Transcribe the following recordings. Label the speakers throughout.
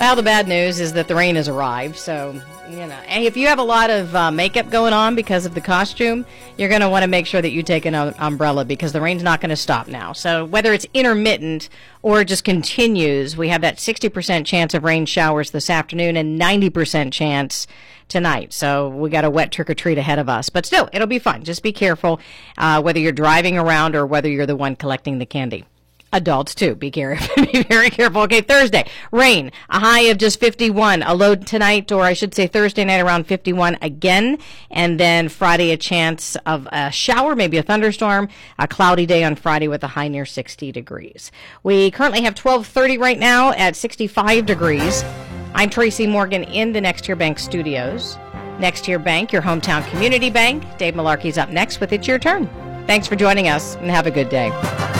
Speaker 1: Well, the bad news is that the rain has arrived, so, and if you have a lot of makeup going on because of the costume, you're going to want to make sure that you take an umbrella because the rain's not going to stop now. So whether it's intermittent or it just continues, we have that 60% chance of rain showers this afternoon and 90% chance tonight. So we got a wet trick-or-treat ahead of us. But still, it'll be fun. Just be careful whether you're driving around or whether you're the one collecting the candy. Adults, too. Be careful. Be very careful. Okay, Thursday, rain. A high of just 51. A low tonight, or I should say Thursday night, around 51 again. And then Friday, a chance of a shower, maybe a thunderstorm. A cloudy day on Friday with a high near 60 degrees. We currently have 12:30 right now at 65 degrees. I'm Tracy Morgan in the Next Year Bank studios. Next Year Bank, your hometown community bank. Dave Malarkey's up next with It's Your Turn. Thanks for joining us, and have a good day.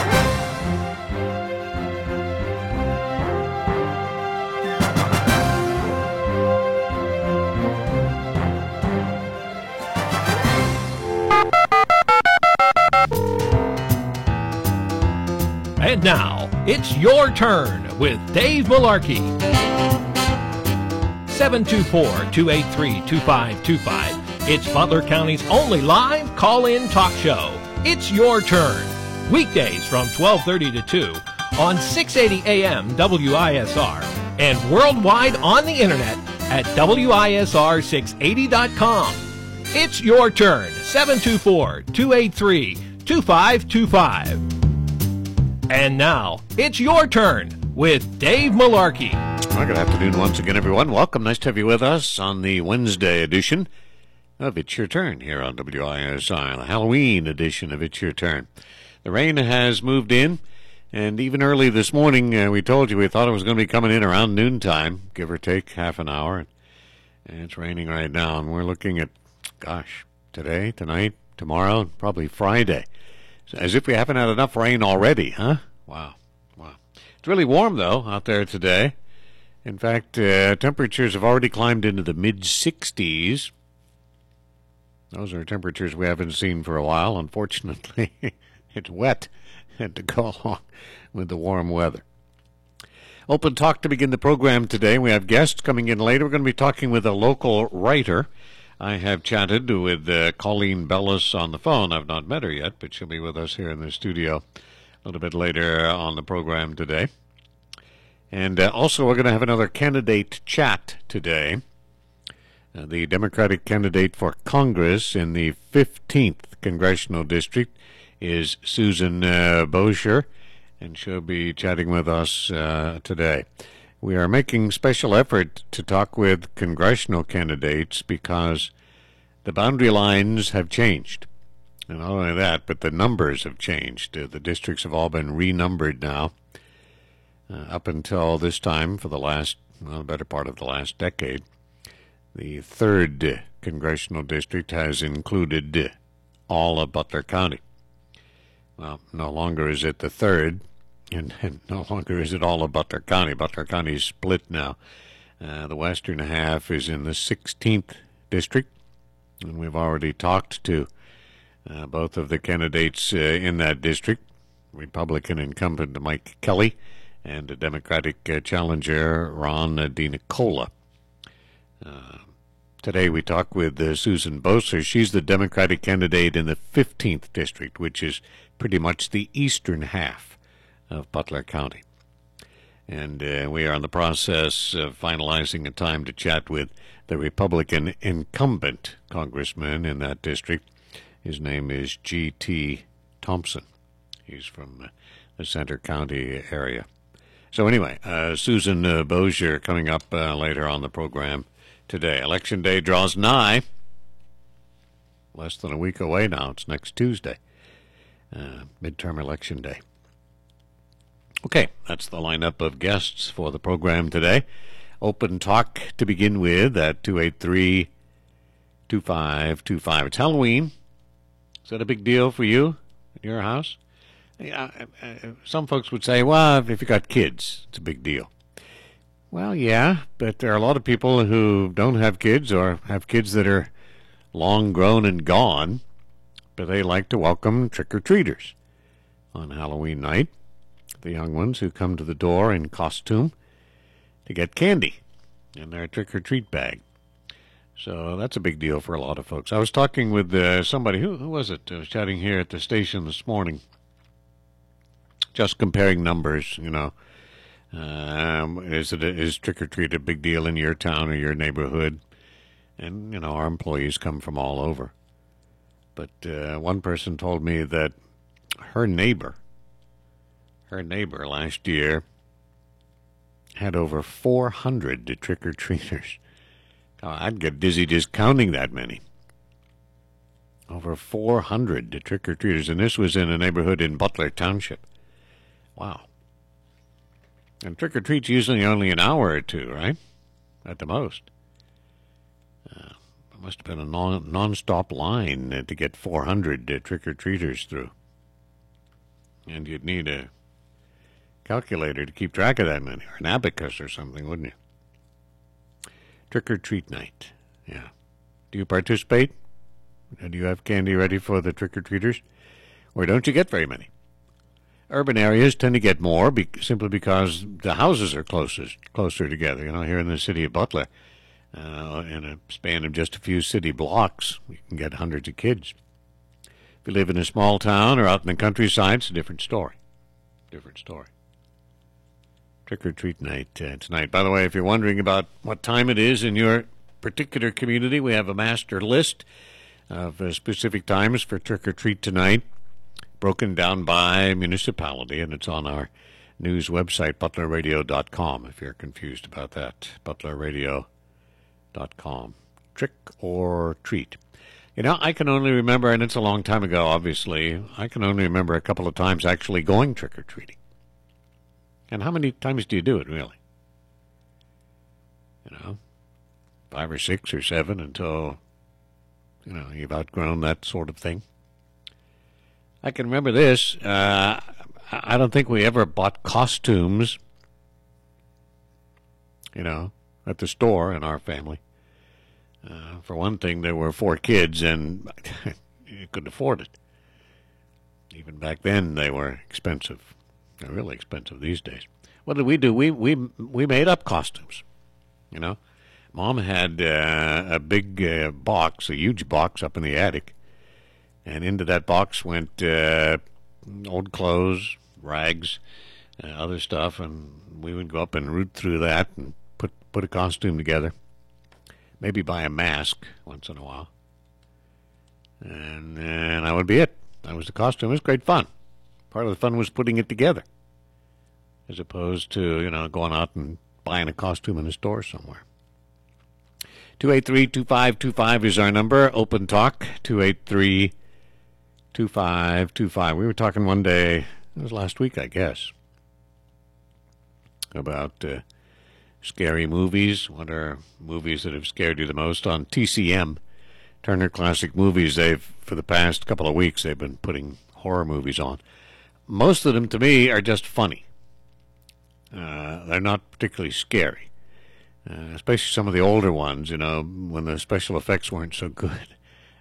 Speaker 2: And now, it's your turn with Dave Malarkey. 724-283-2525. It's Butler County's only live call-in talk show. It's your turn. Weekdays from 12:30 to 2 on 680 AM WISR and worldwide on the internet at WISR680.com. It's your turn. 724-283-2525. And now, it's your turn with Dave Malarkey.
Speaker 3: Well, good afternoon once again, everyone. Welcome. Nice to have you with us on the Wednesday edition of It's Your Turn here on WISR, the Halloween edition of It's Your Turn. The rain has moved in, and even early this morning, we told you we thought it was going to be coming in around noontime, give or take half an hour. And it's raining right now, and we're looking at, today, tonight, tomorrow, probably Friday. As if we haven't had enough rain already, huh? Wow. It's really warm, though, out there today. In fact, temperatures have already climbed into the mid-60s. Those are temperatures we haven't seen for a while. Unfortunately, it's wet to go along with the warm weather. Open Talk to begin the program today. We have guests coming in later. We're going to be talking with a local writer. I have chatted with Colleen Bellis on the phone. I've not met her yet, but she'll be with us here in the studio a little bit later on the program today. And also, we're going to have another candidate chat today. The Democratic candidate for Congress in the 15th Congressional District is Susan Bozier, and she'll be chatting with us today. We are making special effort to talk with congressional candidates because the boundary lines have changed. And not only that, but the numbers have changed. The districts have all been renumbered now. Up until this time, for the better part of the last decade, the 3rd Congressional District has included all of Butler County. Well, no longer is it the 3rd. And no longer is it all of Butler County. Butler County is split now. The western half is in the 16th district, and we've already talked to both of the candidates in that district, Republican incumbent Mike Kelly and a Democratic challenger Ron DeNicola. Today we talk with Susan Bozier. She's the Democratic candidate in the 15th district, which is pretty much the eastern half of Butler County. And we are in the process of finalizing a time to chat with the Republican incumbent congressman in that district. His name is G.T. Thompson. He's from the Center County area. So anyway, Susan Bozier coming up later on the program today. Election Day draws nigh. Less than a week away now. It's next Tuesday. Midterm Election Day. Okay, that's the lineup of guests for the program today. Open Talk to begin with at 283-2525. It's Halloween. Is that a big deal for you in your house? Some folks would say, well, if you got kids, it's a big deal. Well, yeah, but there are a lot of people who don't have kids or have kids that are long grown and gone, but they like to welcome trick-or-treaters on Halloween night. The young ones who come to the door in costume to get candy in their trick-or-treat bag. So that's a big deal for a lot of folks. I was talking with somebody, who was it? I was chatting here at the station this morning, just comparing numbers, Is trick-or-treat a big deal in your town or your neighborhood? And, our employees come from all over. But one person told me that her neighbor last year had over 400 trick-or-treaters. I'd get dizzy just counting that many. Over 400 trick-or-treaters, and this was in a neighborhood in Butler Township. Wow. And trick-or-treat's usually only an hour or two, right? At the most. It must have been a non-stop line to get 400 trick-or-treaters through. And you'd need a calculator to keep track of that many, or an abacus or something, wouldn't you? Trick-or-treat night, yeah. Do you participate? Do you have candy ready for the trick-or-treaters? Or don't you get very many? Urban areas tend to get more simply because the houses are closer together. Here in the city of Butler, in a span of just a few city blocks, you can get hundreds of kids. If you live in a small town or out in the countryside, it's a different story. Trick-or-treat night tonight. By the way, if you're wondering about what time it is in your particular community, we have a master list of specific times for trick-or-treat tonight, broken down by municipality, and it's on our news website, butlerradio.com, if you're confused about that, butlerradio.com. Trick or treat. I can only remember, and it's a long time ago, obviously, I can only remember a couple of times actually going trick-or-treating. And how many times do you do it, really? 5 or 6 or 7 until, you've outgrown that sort of thing. I can remember this. I don't think we ever bought costumes, at the store in our family. For one thing, there were 4 kids, and you couldn't afford it. Even back then, they were expensive. They're really expensive these days. What did we do? We made up costumes. Mom had a big box, a huge box up in the attic, and into that box went old clothes, rags, other stuff, and we would go up and root through that and put a costume together. Maybe buy a mask once in a while. And that would be it. That was the costume. It was great fun. Part of the fun was putting it together, as opposed to, going out and buying a costume in a store somewhere. 283-2525 is our number. Open talk, 283-2525. We were talking one day, it was last week, I guess, about scary movies. What are movies that have scared you the most? On TCM, Turner Classic Movies, for the past couple of weeks, they've been putting horror movies on. Most of them, to me, are just funny. They're not particularly scary, especially some of the older ones, when the special effects weren't so good.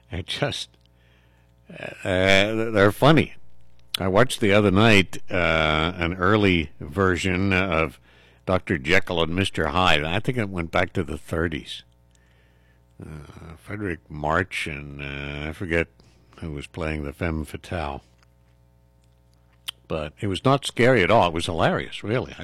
Speaker 3: They're funny. I watched the other night an early version of Dr. Jekyll and Mr. Hyde. I think it went back to the 30s. Frederick March and I forget who was playing the femme fatale. But it was not scary at all. It was hilarious, really.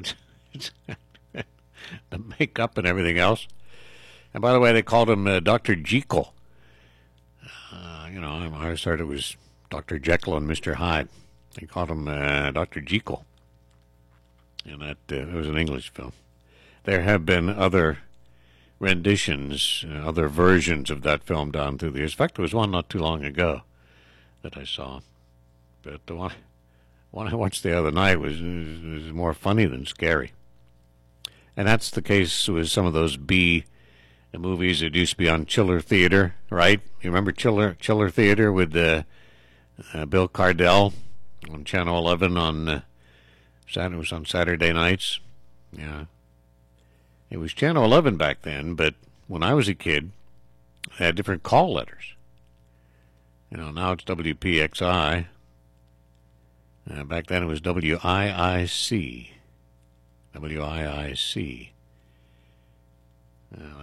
Speaker 3: The makeup and everything else. And by the way, they called him Dr. Jekyll. I always thought it was Dr. Jekyll and Mr. Hyde. They called him Dr. Jekyll. And that it was an English film. There have been other renditions, other versions of that film down through the years. In fact, there was one not too long ago that I saw. But the one I watched the other night was more funny than scary. And that's the case with some of those B movies that used to be on Chiller Theater, right? You remember Chiller Theater with Bill Cardell on Channel 11 on Saturday nights? Yeah. It was Channel 11 back then, but when I was a kid, they had different call letters. Now it's WPXI. Back then it was WIIC. WIIC.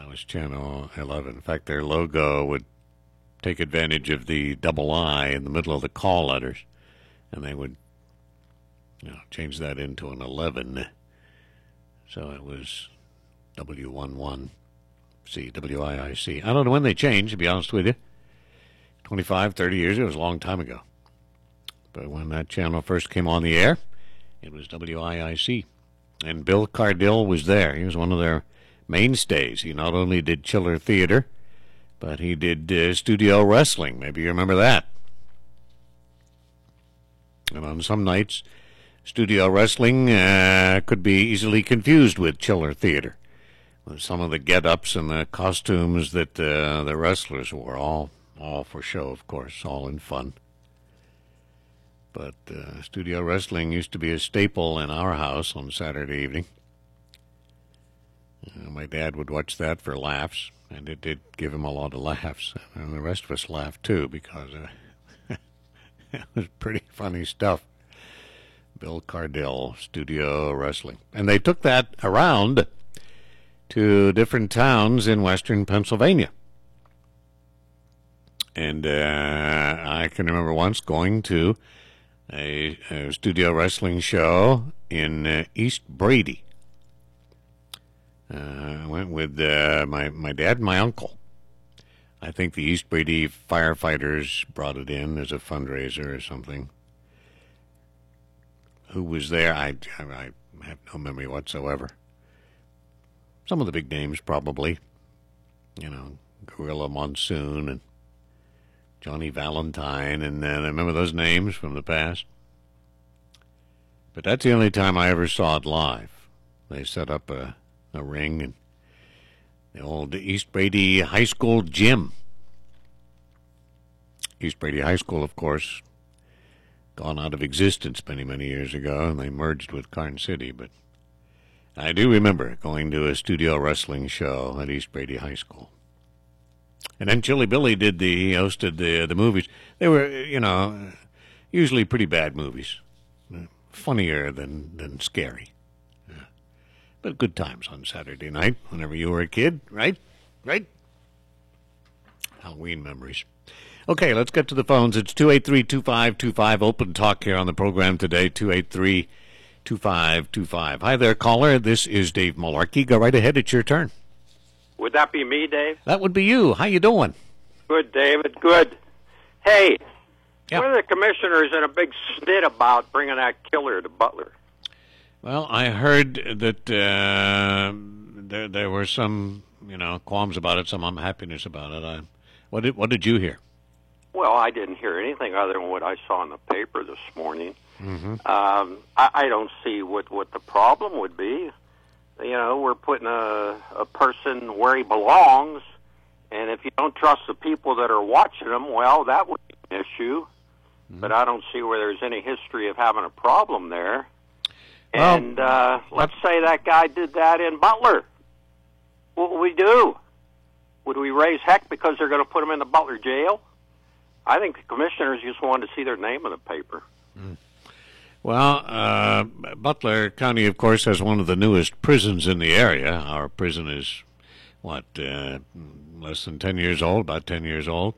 Speaker 3: That was Channel 11. In fact, their logo would take advantage of the double I in the middle of the call letters, and they would change that into an 11. So it was W11C, WIIC. I don't know when they changed, to be honest with you. 25, 30 years, it was a long time ago. But when that channel first came on the air, it was WIIC. And Bill Cardill was there. He was one of their mainstays. He not only did Chiller Theater, but he did studio wrestling. Maybe you remember that. And on some nights, studio wrestling could be easily confused with Chiller Theater. With some of the get-ups and the costumes that the wrestlers wore, all for show, of course, all in fun. But studio wrestling used to be a staple in our house on Saturday evening. My dad would watch that for laughs, and it did give him a lot of laughs. And the rest of us laughed, too, because it was pretty funny stuff. Bill Cardill, studio wrestling. And they took that around to different towns in western Pennsylvania. And I can remember once going to a studio wrestling show in East Brady. I went with my dad and my uncle. I think the East Brady firefighters brought it in as a fundraiser or something. Who was there? I have no memory whatsoever. Some of the big names, probably. Gorilla Monsoon and Johnny Valentine, and I remember those names from the past. But that's the only time I ever saw it live. They set up a ring in the old East Brady High School gym. East Brady High School, of course, gone out of existence many, many years ago, and they merged with Carn City. But I do remember going to a studio wrestling show at East Brady High School. And then Chilly Billy hosted the movies. They were, usually pretty bad movies. Funnier than scary. Yeah. But good times on Saturday night, whenever you were a kid, right? Right? Halloween memories. Okay, let's get to the phones. It's 283-2525. Open talk here on the program today, 283-2525. Hi there, caller. This is Dave Malarkey. Go right ahead. It's your turn.
Speaker 4: Would that be me, Dave?
Speaker 3: That would be you. How you doing?
Speaker 4: Good, David. Good. Hey,
Speaker 3: yep.
Speaker 4: One of the commissioners in a big snit about bringing that killer to Butler.
Speaker 3: Well, I heard that there were some, qualms about it, some unhappiness about it. What did you hear?
Speaker 4: Well, I didn't hear anything other than what I saw in the paper this morning.
Speaker 3: Mm-hmm.
Speaker 4: I don't see what the problem would be. We're putting a person where he belongs, and if you don't trust the people that are watching him, well, that would be an issue. Mm-hmm. But I don't see where there's any history of having a problem there.
Speaker 3: Well,
Speaker 4: and let's say that guy did that in Butler. What would we do? Would we raise heck because they're going to put him in the Butler jail? I think the commissioners just wanted to see their name in the paper.
Speaker 3: Mm. Well, Butler County, of course, has one of the newest prisons in the area. Our prison is, less than 10 years old, about 10 years old.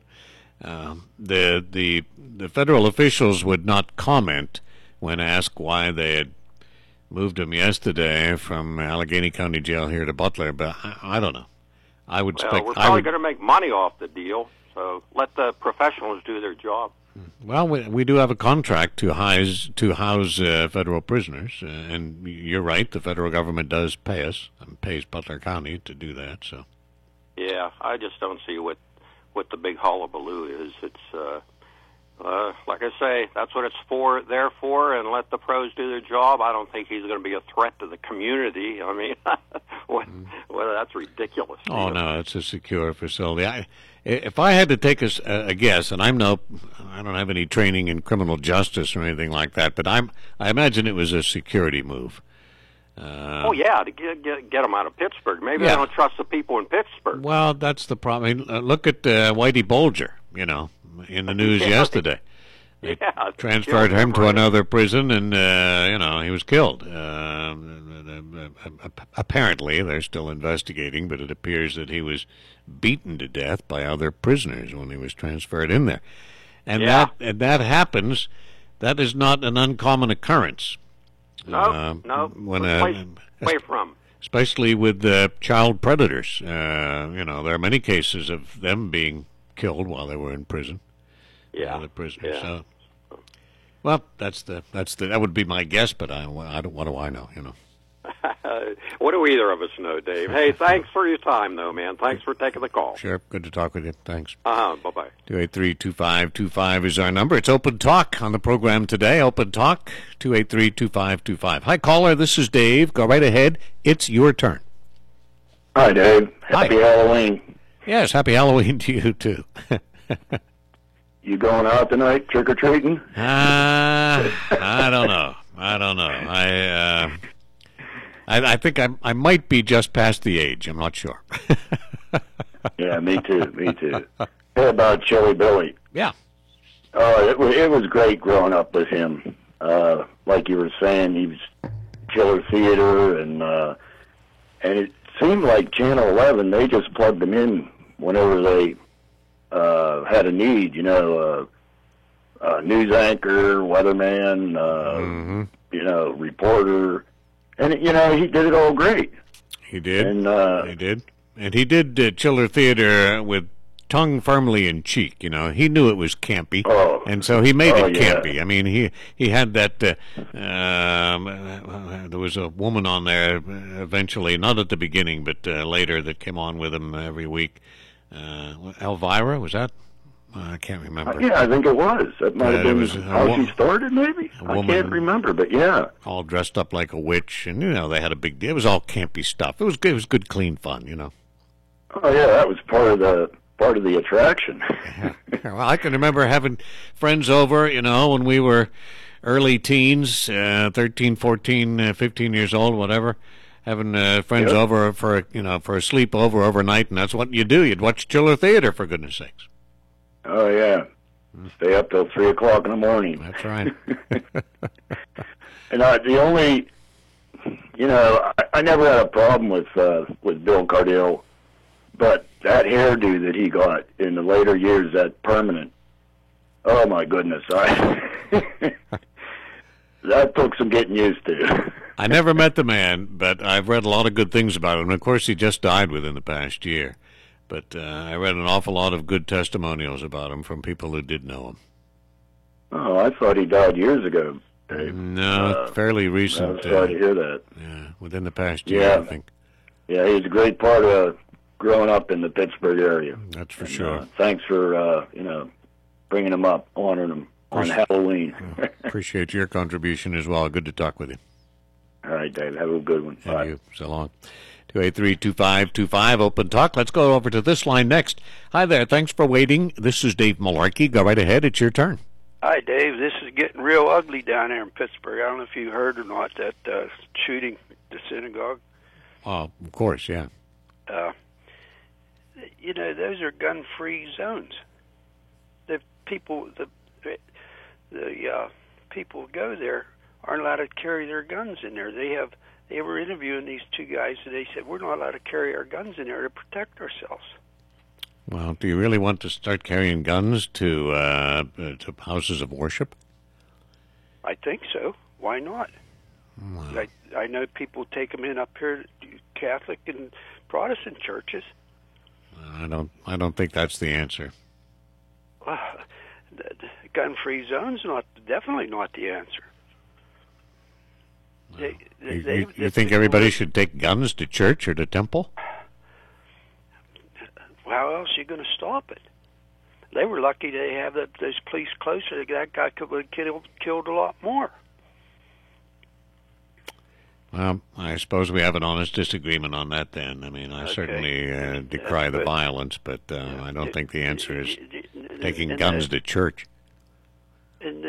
Speaker 3: The federal officials would not comment when asked why they had moved him yesterday from Allegheny County Jail here to Butler, but I don't know.
Speaker 4: We're probably going to make money off the deal, so let the professionals do their job.
Speaker 3: Well, we do have a contract to house federal prisoners, and you're right. The federal government does pay us and pays Butler County to do that. So,
Speaker 4: yeah, I just don't see what the big hullabaloo is. It's like I say, that's what it's there for, and let the pros do their job. I don't think he's going to be a threat to the community. I mean, that's ridiculous.
Speaker 3: Oh no, it's a secure facility. If I had to take a guess, and I don't have any training in criminal justice or anything like that, but I imagine it was a security move.
Speaker 4: To get them out of Pittsburgh. Maybe
Speaker 3: yeah.
Speaker 4: I don't trust the people in Pittsburgh.
Speaker 3: Well, that's the problem. I mean, look at Whitey Bulger, in the news yesterday. They
Speaker 4: Yeah,
Speaker 3: transferred him to another prison, and he was killed. Apparently, they're still investigating, but it appears that he was beaten to death by other prisoners when he was transferred in there. And that happens. That is not an uncommon occurrence.
Speaker 4: No.
Speaker 3: When
Speaker 4: away from.
Speaker 3: Especially with child predators. There are many cases of them being killed while they were in prison.
Speaker 4: Yeah.
Speaker 3: The prisoners.
Speaker 4: Yeah.
Speaker 3: So, well, that would be my guess, but what do I know?
Speaker 4: What do either of us know, Dave? Hey, thanks for your time, though, man. Thanks for taking the call.
Speaker 3: Sure. Good to talk with you. Thanks.
Speaker 4: Bye-bye.
Speaker 3: 283-2525 is our number. It's Open Talk on the program today. Open Talk, 283-2525. Hi, caller. This is Dave. Go right ahead. It's your turn.
Speaker 5: Hi, Dave.
Speaker 3: Hi.
Speaker 5: Happy Halloween.
Speaker 3: Yes, happy Halloween to you, too.
Speaker 5: You going out tonight, trick-or-treating?
Speaker 3: I don't know. I think I might be just past the age. I'm not sure.
Speaker 5: Yeah, me too. How about Chili Billy?
Speaker 3: Yeah.
Speaker 5: Oh, it was great growing up with him. Like you were saying, he was Killer Theater, and it seemed like Channel 11, they just plugged him in whenever they had a need, news anchor, weatherman, reporter. And, he did it all great.
Speaker 3: He did.
Speaker 5: And,
Speaker 3: he did. And he did Chiller Theater with tongue firmly in cheek. He knew it was campy, and so he made it campy.
Speaker 5: Yeah.
Speaker 3: I mean, he had that. There was a woman on there eventually, not at the beginning, but later, that came on with him every week. Elvira, was that? I can't remember.
Speaker 5: Yeah, I think it was. That might have been how she started, maybe? I can't remember, but yeah.
Speaker 3: All dressed up like a witch, and, they had a big deal. It was all campy stuff. It was good, clean fun,
Speaker 5: Oh, yeah, that was part of the attraction.
Speaker 3: Yeah. Well, I can remember having friends over, when we were early teens, 13, 14, 15 years old, whatever, having friends over for a sleepover overnight, and that's what you do. You'd watch Chiller Theater, for goodness sakes.
Speaker 5: Oh, yeah. Stay up till 3 o'clock in the morning.
Speaker 3: That's right.
Speaker 5: And the only, I never had a problem with Bill Cardell, but that hairdo that he got in the later years, that permanent, oh my goodness, that took some getting used to.
Speaker 3: I never met the man, but I've read a lot of good things about him. And of course, he just died within the past year. But I read an awful lot of good testimonials about him from people who did know him.
Speaker 5: Oh, I thought he died years ago, Dave.
Speaker 3: No, fairly recent.
Speaker 5: I'm sorry to hear that.
Speaker 3: Yeah, within the past year, I think.
Speaker 5: Yeah, he was a great part of growing up in the Pittsburgh area.
Speaker 3: That's for sure.
Speaker 5: Thanks for, bringing him up, honoring him on Halloween.
Speaker 3: Appreciate your contribution as well. Good to talk with you.
Speaker 5: All right, Dave. Have a good one.
Speaker 3: And
Speaker 5: Bye.
Speaker 3: you. So long. 283-2525, Open Talk. Let's go over to this line next. Hi there. Thanks for waiting. This is Dave Malarkey. Go right ahead. It's your turn.
Speaker 6: Hi, Dave. This is getting real ugly down there in Pittsburgh. I don't know if you heard or not, that shooting at the synagogue.
Speaker 3: Oh, of course, yeah.
Speaker 6: Those are gun-free zones. The people who go there aren't allowed to carry their guns in there. They were interviewing these two guys, and they said, we're not allowed to carry our guns in there to protect ourselves.
Speaker 3: Well, do you really want to start carrying guns to houses of worship?
Speaker 6: I think so. Why not?
Speaker 3: Wow.
Speaker 6: I know people take them in up here, Catholic and Protestant churches.
Speaker 3: I don't think that's the answer.
Speaker 6: The gun-free zone's definitely not the answer.
Speaker 3: You think everybody should take guns to church or to temple?
Speaker 6: How else are you going to stop it? They were lucky they have those police closer. That guy could have killed a lot more.
Speaker 3: Well, I suppose we have an honest disagreement on that then. I mean, I certainly decry the violence, but I don't think the answer is taking guns to church.
Speaker 6: And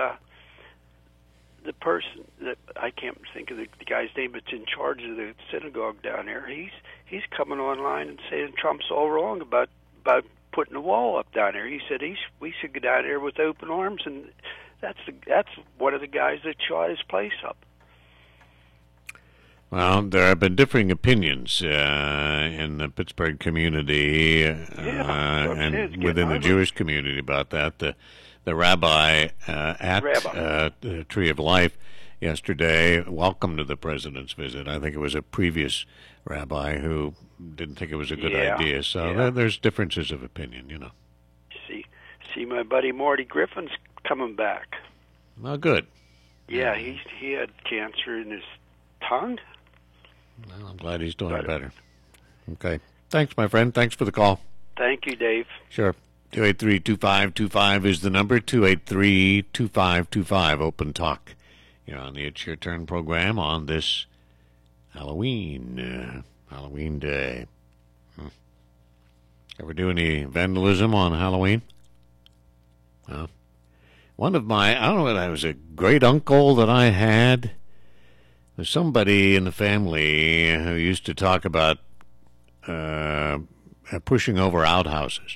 Speaker 6: the person that I can't think of the guy's name that's in charge of the synagogue down there, he's coming online and saying Trump's all wrong about putting a wall up down there. He said we should go down there with open arms, and that's one of the guys that shot his place up.
Speaker 3: Well, there have been differing opinions in the Pittsburgh community and within the Jewish community about that. The rabbi at the Tree of Life yesterday welcomed the president's visit. I think it was a previous rabbi who didn't think it was a good idea. So there's differences of opinion, you know.
Speaker 6: See, my buddy Marty Griffin's coming back.
Speaker 3: Well, good.
Speaker 6: Yeah, he had cancer in his tongue.
Speaker 3: Well, I'm glad he's doing better. Okay. Thanks, my friend. Thanks for the call.
Speaker 6: Thank you, Dave.
Speaker 3: Sure. 283-2525 is the number. 283-2525. Open talk. You're on the It's Your Turn program on this Halloween day. Ever do any vandalism on Halloween? Well, one of my, I don't know whether it was a great uncle that I had. There's somebody in the family who used to talk about pushing over outhouses.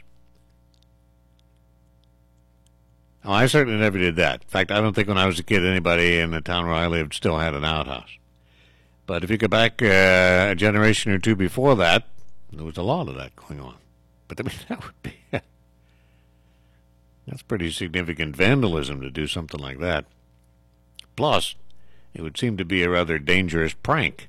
Speaker 3: Oh, I certainly never did that. In fact, I don't think when I was a kid anybody in the town where I lived still had an outhouse. But if you go back a generation or two before that, there was a lot of that going on. But I mean, that would be that's pretty significant vandalism to do something like that. Plus, it would seem to be a rather dangerous prank.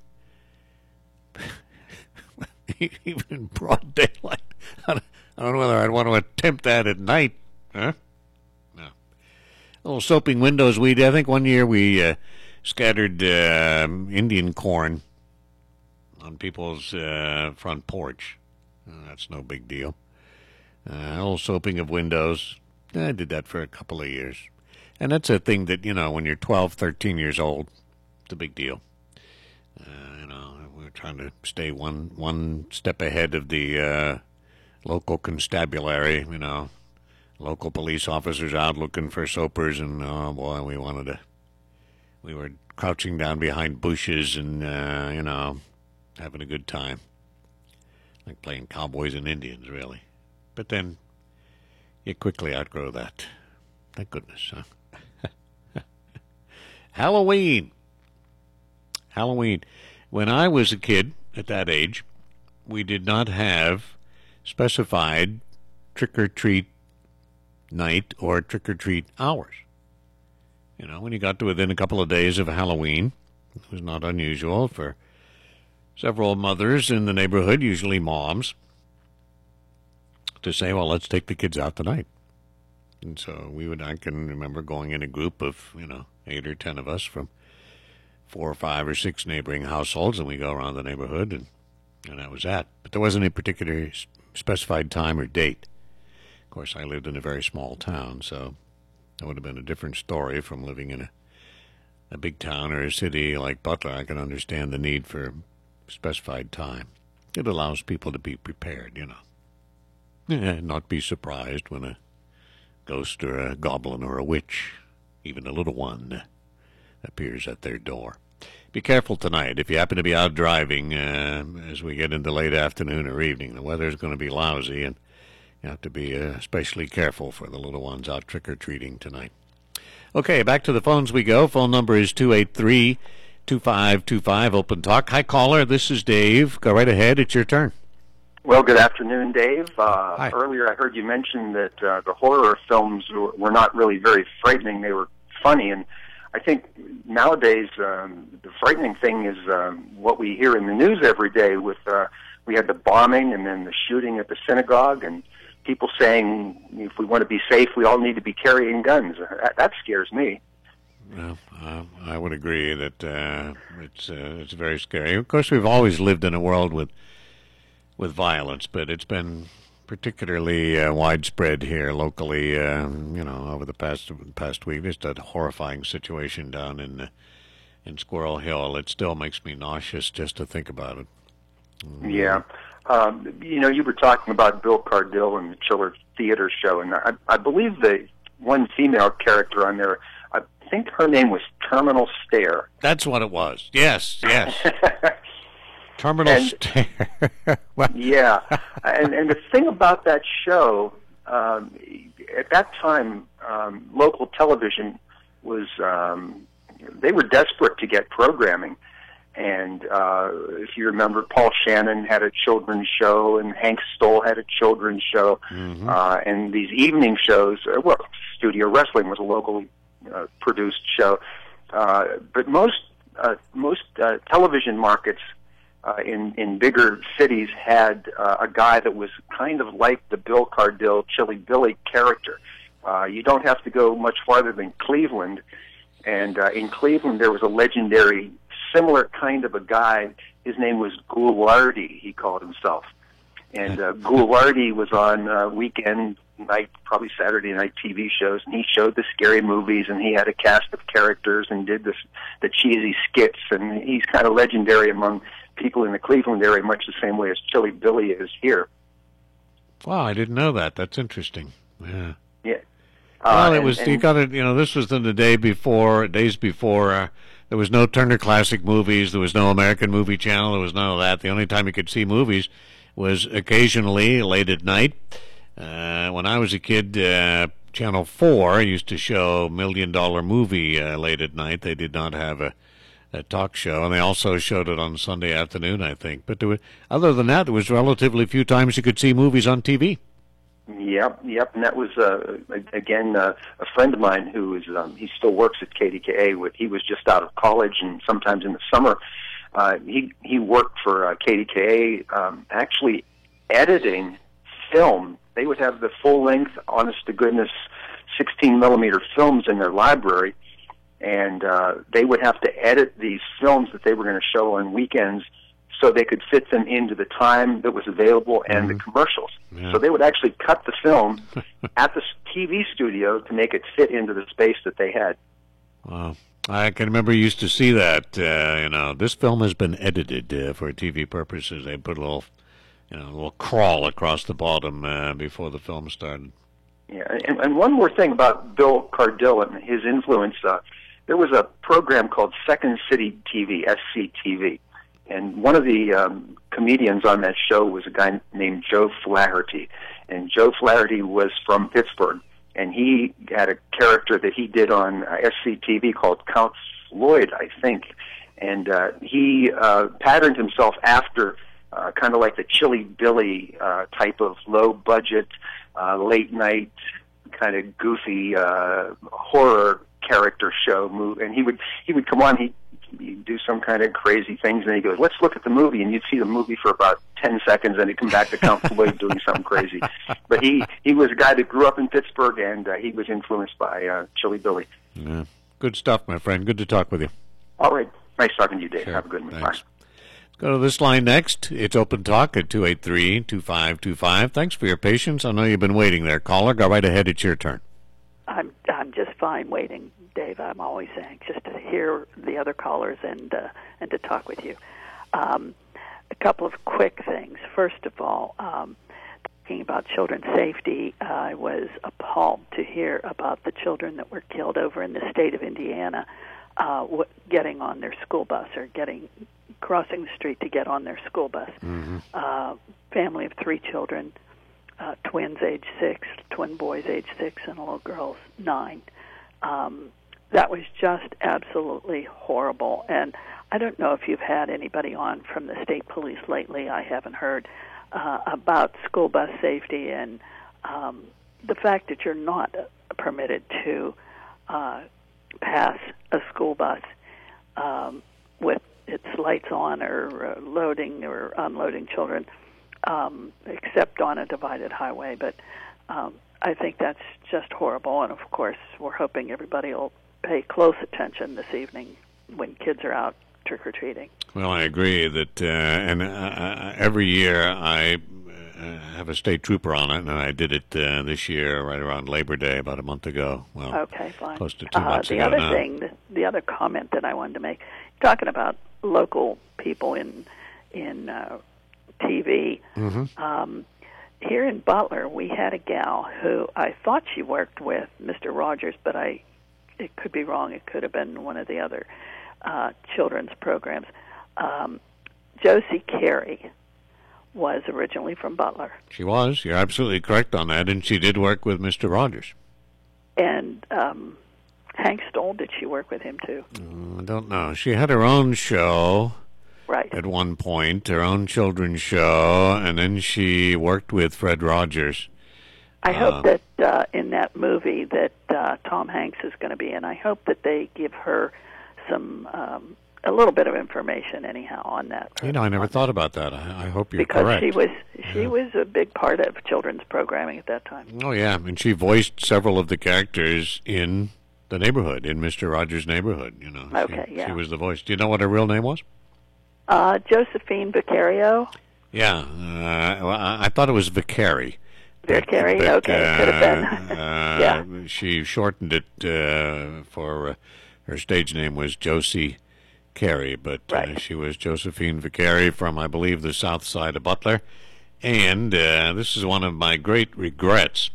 Speaker 3: Even in broad daylight. I don't know whether I'd want to attempt that at night. Huh? No. Little soaping windows weed. I think one year we scattered Indian corn on people's front porch. That's no big deal. A little soaping of windows. I did that for a couple of years. And that's a thing that, you know, when you're 12, 13 years old, it's a big deal. You know, we're trying to stay one step ahead of the local constabulary, you know. Local police officers out looking for soapers, and, oh, boy, we were crouching down behind bushes and, you know, having a good time. Like playing cowboys and Indians, really. But then you quickly outgrow that. Thank goodness, huh? Halloween. When I was a kid at that age, we did not have specified trick-or-treat night or trick-or-treat hours. You know, when you got to within a couple of days of Halloween, it was not unusual for several mothers in the neighborhood, usually moms, to say, well, let's take the kids out tonight. And so I can remember going in a group of, 8 or 10 of us from 4 or 5 or 6 neighboring households, and we go around the neighborhood, and that was that. But there wasn't a particular specified time or date. Of course, I lived in a very small town, so that would have been a different story from living in a big town or a city like Butler. I can understand the need for specified time. It allows people to be prepared, not be surprised when a ghost or a goblin or a witch, even a little one, appears at their door. Be careful tonight. If you happen to be out driving as we get into late afternoon or evening, the weather's going to be lousy, and you have to be especially careful for the little ones out trick-or-treating tonight. Okay, back to the phones we go. Phone number is 283-2525, Open Talk. Hi, caller. This is Dave. Go right ahead. It's your turn.
Speaker 7: Well, good afternoon, Dave.
Speaker 3: Hi.
Speaker 7: Earlier I heard you mention that the horror films were not really very frightening. They were funny, and I think nowadays the frightening thing is what we hear in the news every day with we had the bombing and then the shooting at the synagogue and people saying if we want to be safe, we all need to be carrying guns. That scares me.
Speaker 3: Well, I would agree that it's very scary. Of course, we've always lived in a world with violence, but it's been particularly widespread here locally. Over the past week, there's that horrifying situation down in Squirrel Hill. It still makes me nauseous just to think about it.
Speaker 7: Yeah. You were talking about Bill Cardille and the Chiller Theater show, and I believe the one female character on there, I think her name was Terminal Stare.
Speaker 3: That's what it was. Yes. Terminal Stare.
Speaker 7: Yeah, and the thing about that show, at that time, local television was, they were desperate to get programming. And if you remember, Paul Shannon had a children's show, and Hank Stoll had a children's show, and these evening shows, Studio Wrestling was a locally produced show. But most television markets in bigger cities had a guy that was kind of like the Bill Cardille, Chilly Billy character. You don't have to go much farther than Cleveland. And in Cleveland, there was a legendary, similar kind of a guy. His name was Ghoulardi, he called himself. And Ghoulardi was on weekend night, probably Saturday night TV shows, and he showed the scary movies, and he had a cast of characters and did the cheesy skits, and he's kind of legendary among people in the Cleveland area, much the same way as Chilly Billy is here.
Speaker 3: Wow, I didn't know that. That's interesting. Yeah.
Speaker 7: Yeah.
Speaker 3: Well, it was, you got it, this was in the days before, there was no Turner Classic Movies, there was no American Movie Channel, there was none of that. The only time you could see movies was occasionally late at night. When I was a kid, Channel 4 used to show $1 Million Movie late at night. They did not have a talk show, and they also showed it on Sunday afternoon, I think. But other than that, there was relatively few times you could see movies on TV.
Speaker 7: Yep, and that was again a friend of mine who is he still works at KDKA. He was just out of college, and sometimes in the summer, he worked for KDKA, actually editing film. They would have the full length, honest to goodness, 16 millimeter films in their library, and they would have to edit these films that they were going to show on weekends, so they could fit them into the time that was available and the commercials. Yeah. So they would actually cut the film at the TV studio to make it fit into the space that they had.
Speaker 3: Wow. I can remember you used to see that, this film has been edited for TV purposes. They put a little crawl across the bottom before the film started.
Speaker 7: Yeah, and one more thing about Bill Cardille and his influence. There was a program called Second City TV, SCTV. And one of the comedians on that show was a guy named Joe Flaherty. And Joe Flaherty was from Pittsburgh. And he had a character that he did on SCTV called Count Floyd, I think. And he patterned himself after kind of like the Chilly Billy type of low-budget, late-night, kind of goofy horror character show. And he would come on, he'd do some kind of crazy things, and he goes, let's look at the movie, and you'd see the movie for about 10 seconds, and he'd come back to Count Floyd doing something crazy. But he was a guy that grew up in Pittsburgh, and he was influenced by Chilly Billy.
Speaker 3: Yeah. Good stuff, my friend. Good to talk with you.
Speaker 7: All right. Nice talking to you, Dave.
Speaker 3: Sure.
Speaker 7: Have a good one.
Speaker 3: Thanks. Bye. Let's go to this line next. It's Open Talk at 283-2525. Thanks for your patience. I know you've been waiting there. Caller, go right ahead. It's your turn.
Speaker 8: I'm just fine waiting, Dave. I'm always anxious to hear the other callers and to talk with you. A couple of quick things. First of all, talking about children's safety, I was appalled to hear about the children that were killed over in the state of Indiana, getting on their school bus or crossing the street to get on their school bus. Mm-hmm. Family of 3 children. Twins age 6, twin boys age 6, and a little girl 9. That was just absolutely horrible. And I don't know if you've had anybody on from the state police lately. I haven't heard about school bus safety and the fact that you're not permitted to pass a school bus with its lights on or loading or unloading children. Except on a divided highway. But I think that's just horrible. And, of course, we're hoping everybody will pay close attention this evening when kids are out trick-or-treating.
Speaker 3: Well, I agree that every year I have a state trooper on it, and I did it this year right around Labor Day about a month ago. Well,
Speaker 8: okay, fine.
Speaker 3: Close to 2 months ago now.
Speaker 8: The other comment that I wanted to make, talking about local people in TV. Mm-hmm. Here in Butler, we had a gal who I thought she worked with Mr. Rogers, but it could be wrong. It could have been one of the other children's programs. Josie Carey was originally from Butler.
Speaker 3: She was. You're absolutely correct on that, and she did work with Mr. Rogers.
Speaker 8: And Hank Stoll, did she work with him too?
Speaker 3: I don't know. She had her own show.
Speaker 8: Right.
Speaker 3: At one point, her own children's show, and then she worked with Fred Rogers.
Speaker 8: I hope that in that movie that Tom Hanks is going to be in, I hope that they give her some a little bit of information anyhow on that.
Speaker 3: I never thought about that. I hope you're
Speaker 8: because
Speaker 3: correct.
Speaker 8: Because she was a big part of children's programming at that time.
Speaker 3: Oh yeah, and she voiced several of the characters in the neighborhood, in Mr. Rogers' neighborhood.
Speaker 8: Okay,
Speaker 3: she was the voice. Do you know what her real name was?
Speaker 8: Josephine Vicario.
Speaker 3: Yeah, well, I thought it was Vicari.
Speaker 8: Vicari, okay, could have been. Yeah.
Speaker 3: She shortened it for her stage name was Josie Carey, but she was Josephine Vicari from, I believe, the south side of Butler. And this is one of my great regrets.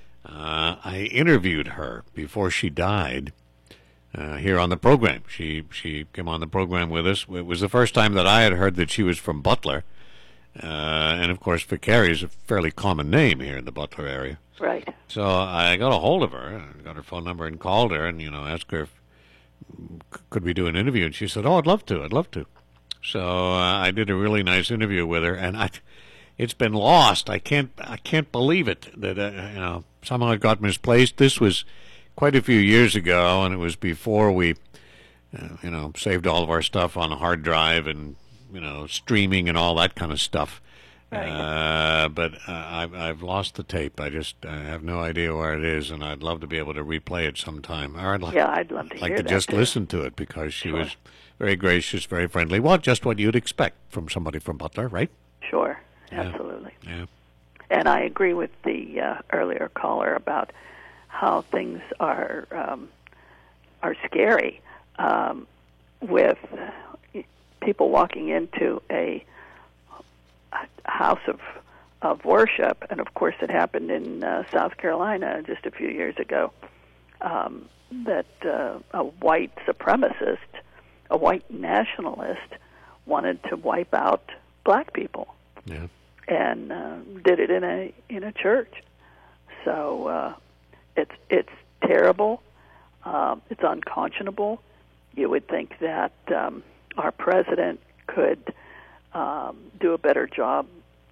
Speaker 3: I interviewed her before she died. Here on the program. She came on the program with us. It was the first time that I had heard that she was from Butler. And, of course, Vicari is a fairly common name here in the Butler area.
Speaker 8: Right.
Speaker 3: So I got a hold of her, got her phone number and called her and, asked her if could we do an interview. And she said, I'd love to. So I did a really nice interview with her, and it's been lost. I can't believe it that, somehow it got misplaced. This was quite a few years ago, and it was before we, saved all of our stuff on a hard drive and, streaming and all that kind of stuff. Right. But I've lost the tape. I have no idea where it is, and I'd love to be able to replay it sometime. Or I'd love to hear that just too. Listen to it, because she was very gracious, very friendly. Well, just what you'd expect from somebody from Butler, right?
Speaker 8: Sure, absolutely.
Speaker 3: Yeah.
Speaker 8: And I agree with the earlier caller about how things are scary with people walking into a house of worship, and of course it happened in South Carolina just a few years ago, that a white supremacist, a white nationalist, wanted to wipe out black people, and did it in a church. So it's terrible. It's unconscionable. You would think that our president could do a better job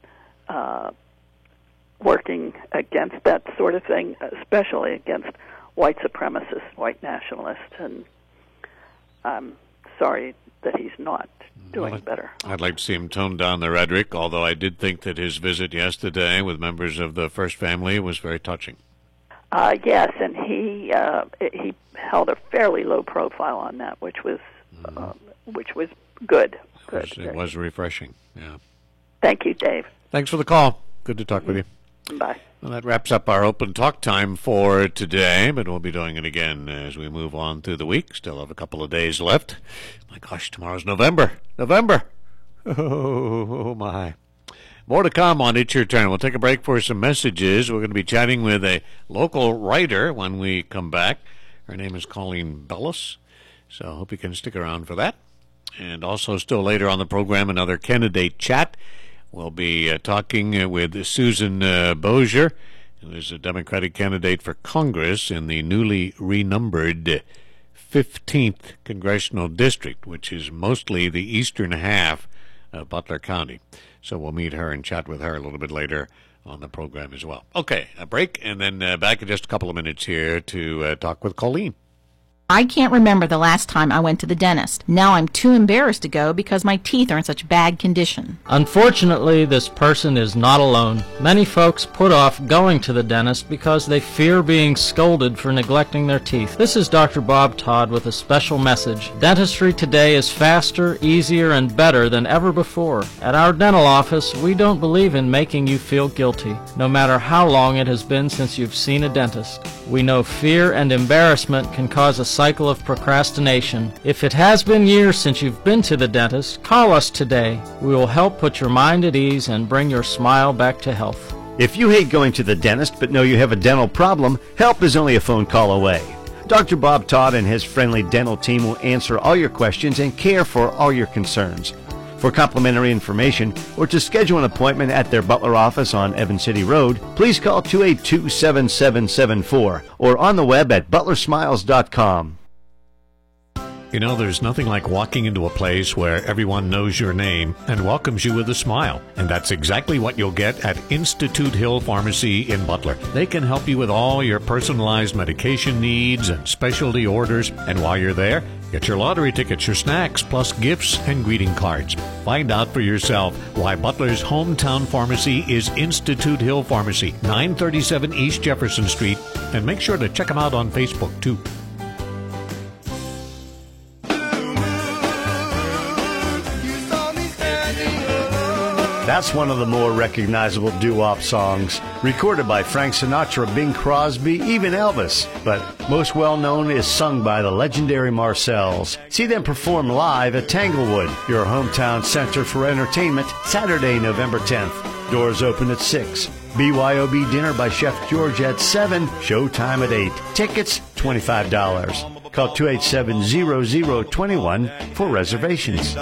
Speaker 8: working against that sort of thing, especially against white supremacists, white nationalists, and I'm sorry that he's not doing better.
Speaker 3: I'd like to see him tone down the rhetoric, although I did think that his visit yesterday with members of the First Family was very touching.
Speaker 8: Yes, and he held a fairly low profile on that, which was good.
Speaker 3: It was refreshing. Yeah.
Speaker 8: Thank you, Dave.
Speaker 3: Thanks for the call. Good to talk with you.
Speaker 8: Bye.
Speaker 3: Well, that wraps up our open talk time for today, but we'll be doing it again as we move on through the week. Still have a couple of days left. My gosh, tomorrow's November. Oh, my. More to come on It's Your Turn. We'll take a break for some messages. We're going to be chatting with a local writer when we come back. Her name is Colleen Bellis, so I hope you can stick around for that. And also still later on the program, another candidate chat. We'll be talking with Susan Bozier, who is a Democratic candidate for Congress in the newly renumbered 15th Congressional District, which is mostly the eastern half of Butler County. So we'll meet her and chat with her a little bit later on the program as well. Okay, a break, and then back in just a couple of minutes here to talk with Colleen.
Speaker 9: I can't remember the last time I went to the dentist. Now I'm too embarrassed to go because my teeth are in such bad condition.
Speaker 10: Unfortunately, this person is not alone. Many folks put off going to the dentist because they fear being scolded for neglecting their teeth. This is Dr. Bob Todd with a special message. Dentistry today is faster, easier, and better than ever before. At our dental office, we don't believe in making you feel guilty, no matter how long it has been since you've seen a dentist. We know fear and embarrassment can cause a cycle of procrastination. If it has been years since you've been to the dentist, call us today. We will help put your mind at ease and bring your smile back to health.
Speaker 11: If you hate going to the dentist but know you have a dental problem, help is only a phone call away. Dr. Bob Todd and his friendly dental team will answer all your questions and care for all your concerns. For complimentary information or to schedule an appointment at their Butler office on Evans City Road, please call 282-7774 or on the web at butlersmiles.com.
Speaker 3: You know, there's nothing like walking into a place where everyone knows your name and welcomes you with a smile. And that's exactly what you'll get at Institute Hill Pharmacy in Butler. They can help you with all your personalized medication needs and specialty orders. And while you're there, get your lottery tickets, your snacks, plus gifts and greeting cards. Find out for yourself why Butler's hometown pharmacy is Institute Hill Pharmacy, 937 East Jefferson Street. And make sure to check them out on Facebook, too.
Speaker 11: That's one of the more recognizable doo-wop songs, recorded by Frank Sinatra, Bing Crosby, even Elvis, but most well-known is sung by the legendary Marcells. See them perform live at Tanglewood, your hometown center for entertainment, Saturday, November 10th. Doors open at 6. BYOB dinner by Chef George at 7, showtime at 8. Tickets, $25. Call 287-0021 for reservations.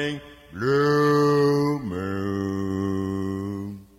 Speaker 3: Blue Moon.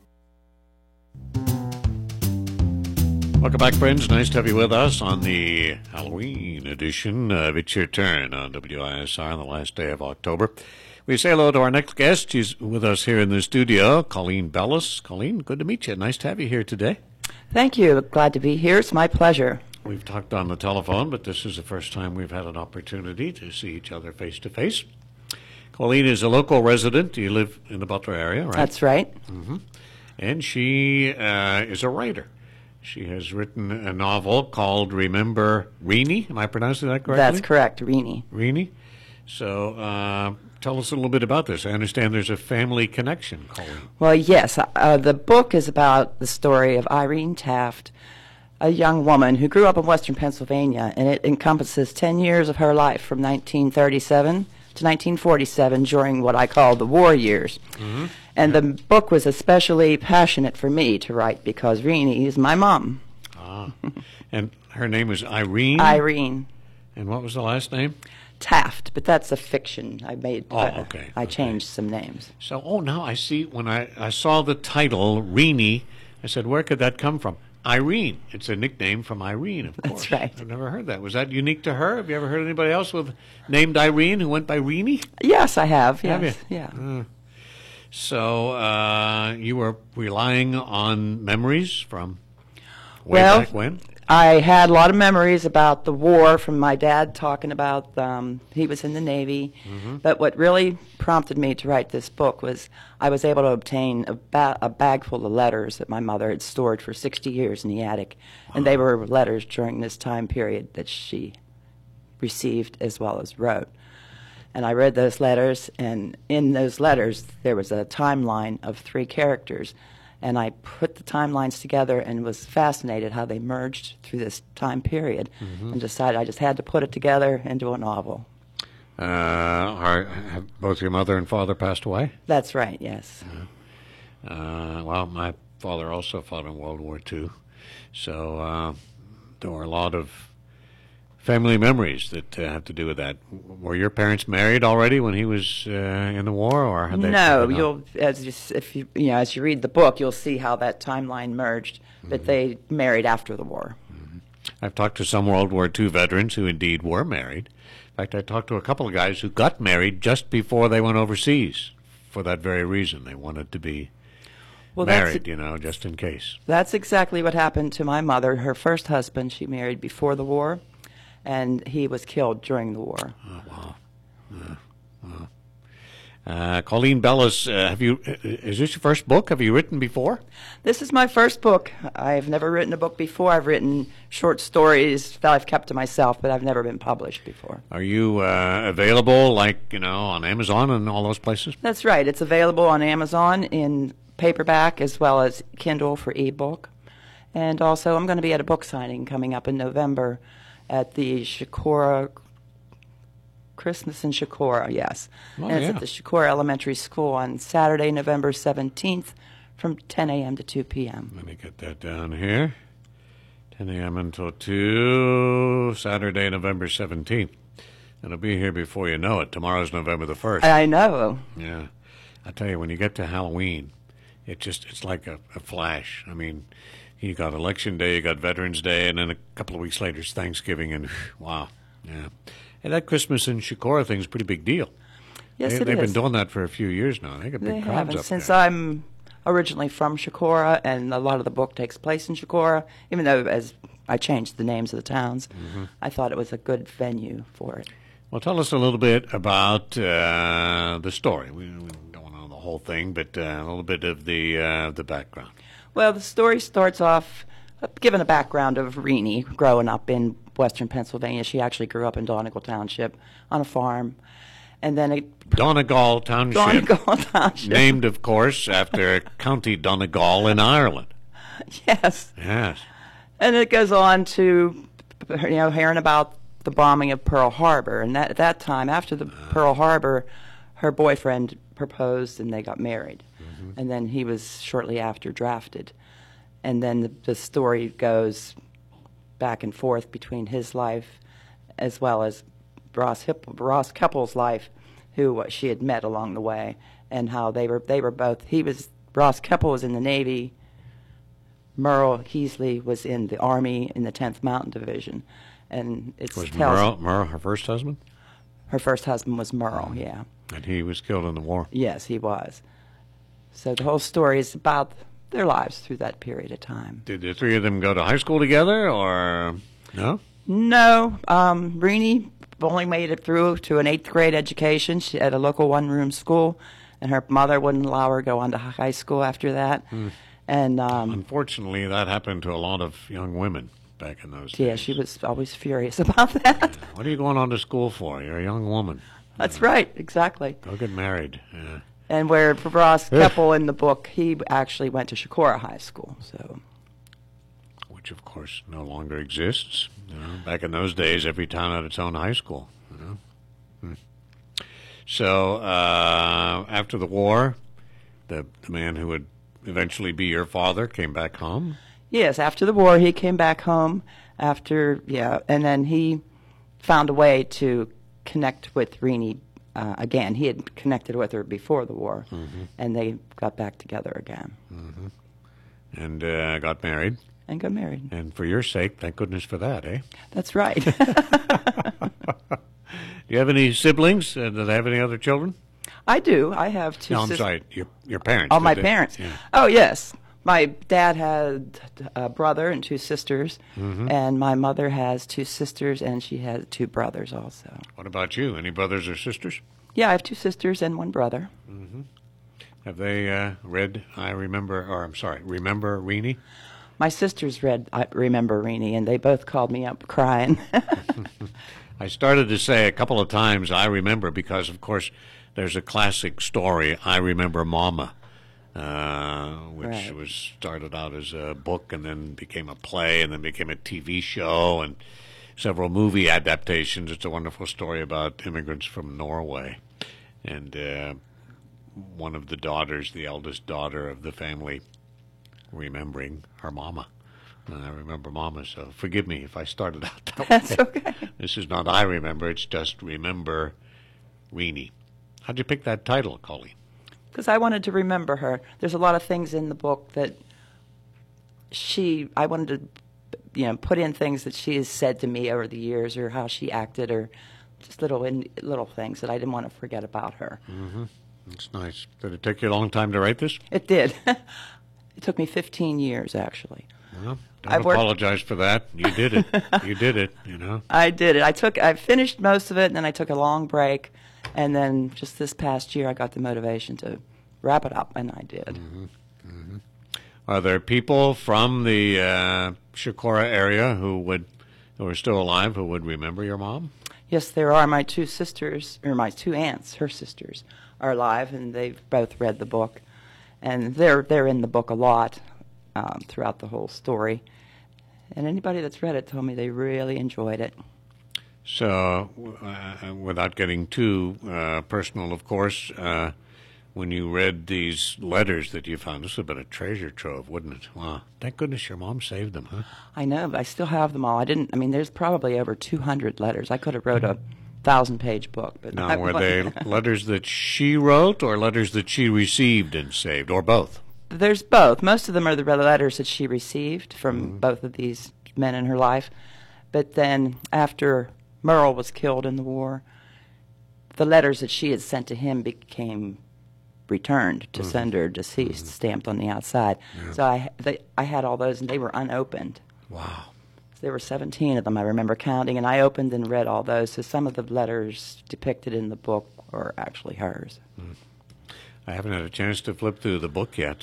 Speaker 3: Welcome back, friends. Nice to have you with us on the Halloween edition of It's Your Turn on WISR on the last day of October. We say hello to our next guest. She's with us here in the studio, Colleen Bellis. Colleen, good to meet you. Nice to have you here today.
Speaker 12: Thank you. Glad to be here. It's my pleasure.
Speaker 3: We've talked on the telephone, but this is the first time we've had an opportunity to see each other face to face. Colleen is a local resident. You live in the Butler area, right?
Speaker 12: That's right.
Speaker 3: Mm-hmm. And she is a writer. She has written a novel called Remember Reenie. Am I pronouncing that correctly?
Speaker 12: That's correct, Reenie.
Speaker 3: Reenie. So tell us a little bit about this. I understand there's a family connection, Colleen.
Speaker 12: Well, yes. The book is about the story of Irene Taft, a young woman who grew up in western Pennsylvania, and it encompasses 10 years of her life from 1937 to 1947 during what I call the war years. Mm-hmm. And the book was especially passionate for me to write because Reenie is my mom.
Speaker 3: Ah. And her name was Irene?
Speaker 12: Irene.
Speaker 3: And what was the last name?
Speaker 12: Taft, but that's a fiction I made.
Speaker 3: Okay.
Speaker 12: I changed some names.
Speaker 3: So, now I see, when I saw the title, Reenie, I said, where could that come from? Irene. It's a nickname from Irene, of course.
Speaker 12: That's right.
Speaker 3: I've never heard that. Was that unique to her? Have you ever heard anybody else named Irene who went by Reenie?
Speaker 12: Yes, I have. Yes.
Speaker 3: Have you?
Speaker 12: Yeah.
Speaker 3: So you were relying on memories from back when?
Speaker 12: I had a lot of memories about the war from my dad talking about he was in the Navy. Mm-hmm. But what really prompted me to write this book was I was able to obtain a bag full of letters that my mother had stored for 60 years in the attic. Wow. And they were letters during this time period that she received as well as wrote. And I read those letters, and in those letters there was a timeline of 3 characters. And I put the timelines together and was fascinated how they merged through this time period, mm-hmm. and decided I just had to put it together into a novel.
Speaker 3: Have both your mother and father passed away?
Speaker 12: That's right, yes.
Speaker 3: Well, my father also fought in World War II, so there were a lot of family memories that have to do with that. Were your parents married already when he was in the war, or had they?
Speaker 12: No, as you read the book, you'll see how that timeline merged. Mm-hmm. But they married after the war.
Speaker 3: Mm-hmm. I've talked to some World War II veterans who indeed were married. In fact, I talked to a couple of guys who got married just before they went overseas for that very reason. They wanted to be married, just in case.
Speaker 12: That's exactly what happened to my mother. Her first husband she married before the war, and he was killed during the war.
Speaker 3: Oh, wow. Colleen Bellis, is this your first book? Have you written before?
Speaker 12: This is my first book. I've never written a book before. I've written short stories that I've kept to myself, but I've never been published before.
Speaker 3: Are you available, on Amazon and all those places?
Speaker 12: That's right. It's available on Amazon in paperback as well as Kindle for ebook. And also, I'm going to be at a book signing coming up in November at the Shakora, Christmas in Shakora, yes.
Speaker 3: Oh,
Speaker 12: and it's at the Shakora Elementary School on Saturday, November 17th from 10 a.m. to 2 p.m.
Speaker 3: Let me get that down here. 10 a.m. until 2, Saturday, November 17th. It'll be here before you know it. Tomorrow's November the 1st.
Speaker 12: I know.
Speaker 3: Yeah. I tell you, when you get to Halloween, it's like a flash. I mean, you got Election Day, you got Veterans Day, and then a couple of weeks later it's Thanksgiving, and wow, yeah. And that Christmas in Shakora thing's a pretty big deal.
Speaker 12: Yes, it is.
Speaker 3: They've been doing that for a few years now. They got big crowds up
Speaker 12: since
Speaker 3: there.
Speaker 12: I'm originally from Shakora, and a lot of the book takes place in Shakora, even though as I changed the names of the towns, I thought it was a good venue for it.
Speaker 3: Well, tell us a little bit about the story. We don't want to know the whole thing, but a little bit of the background.
Speaker 12: Well, the story starts off given a background of Renee growing up in western Pennsylvania. She actually grew up in Donegal Township on a farm. And then
Speaker 3: Donegal Township.
Speaker 12: Donegal Township.
Speaker 3: Named, of course, after County Donegal in Ireland.
Speaker 12: Yes.
Speaker 3: Yes.
Speaker 12: And it goes on to, hearing about the bombing of Pearl Harbor. And at that time, after the Pearl Harbor, her boyfriend proposed and they got married. And then he was shortly after drafted. And then the story goes back and forth between his life as well as Ross Keppel's life, who she had met along the way, and how they were both. Ross Keppel was in the Navy. Merle Heasley was in the Army in the 10th Mountain Division, and
Speaker 3: was Merle her first husband?
Speaker 12: Her first husband was Merle, yeah.
Speaker 3: And he was killed in the war.
Speaker 12: Yes, he was. So the whole story is about their lives through that period of time.
Speaker 3: Did the three of them go to high school together, or no?
Speaker 12: No. Renee only made it through to an 8th grade education. She had a local one-room school, and her mother wouldn't allow her to go on to high school after that. And
Speaker 3: unfortunately, that happened to a lot of young women back in those days.
Speaker 12: Yeah, she was always furious about that.
Speaker 3: What are you going on to school for? You're a young woman.
Speaker 12: That's right, exactly.
Speaker 3: Go get married. Yeah.
Speaker 12: And where Ross Keppel in the book, he actually went to Shakora High School. So,
Speaker 3: which of course no longer exists. Back in those days, every town had its own high school. So after the war, the man who would eventually be your father came back home?
Speaker 12: Yes, after the war, he came back home. And then he found a way to connect with Renee again. He had connected with her before the war, and they got back together again.
Speaker 3: And got married.
Speaker 12: And got married.
Speaker 3: And for your sake, thank goodness for that, eh?
Speaker 12: That's right.
Speaker 3: Do you have any siblings? Do they have any other children?
Speaker 12: I do. I have two sisters.
Speaker 3: No, I'm sorry, your parents.
Speaker 12: Oh, my parents.
Speaker 3: Yeah.
Speaker 12: Oh, yes. My dad had a brother and two sisters, and my mother has two sisters, and she has two brothers also.
Speaker 3: What about you? Any brothers or sisters?
Speaker 12: Yeah, I have two sisters and one brother.
Speaker 3: Have they read Remember Renee?
Speaker 12: My sisters read Remember Renee, and they both called me up crying.
Speaker 3: I started to say a couple of times I remember because, of course, there's a classic story, I Remember Mama, which was started out as a book and then became a play and then became a TV show and several movie adaptations. It's a wonderful story about immigrants from Norway. And one of the daughters, the eldest daughter of the family, remembering her mama. I remember Mama, so forgive me if I started out that way.
Speaker 12: That's okay.
Speaker 3: This is not I Remember, it's just Remember Renee. How'd you pick that title, Colleen?
Speaker 12: Because I wanted to remember her. There's a lot of things in the book that I wanted to put in things that she has said to me over the years, or how she acted, or just little things that I didn't want to forget about her.
Speaker 3: That's nice. Did it take you a long time to write this?
Speaker 12: It did. It took me 15 years, actually.
Speaker 3: Well, don't apologize for that. You did it. You did it,
Speaker 12: I did it. I finished most of it, and then I took a long break, and then just this past year I got the motivation to wrap it up, and I did.
Speaker 3: Are there people from the Shakora area who are still alive who would remember your mom?
Speaker 12: Yes, there are. My two sisters, or my two aunts, her sisters, are alive, and they've both read the book. And they're in the book a lot throughout the whole story. And anybody that's read it told me they really enjoyed it.
Speaker 3: So, without getting too personal, of course, when you read these letters that you found, this would have been a treasure trove, wouldn't it? Wow. Thank goodness your mom saved them, huh?
Speaker 12: I know, but I still have them all. There's probably over 200 letters. I could have wrote a 1,000-page book. But
Speaker 3: now, were they letters that she wrote or letters that she received and saved, or both?
Speaker 12: There's both. Most of them are the letters that she received from both of these men in her life. But then after Merle was killed in the war, the letters that she had sent to him became returned to sender deceased, stamped on the outside. Yeah. So I had all those, and they were unopened.
Speaker 3: Wow.
Speaker 12: So there were 17 of them, I remember counting, and I opened and read all those. So some of the letters depicted in the book are actually hers.
Speaker 3: I haven't had a chance to flip through the book yet.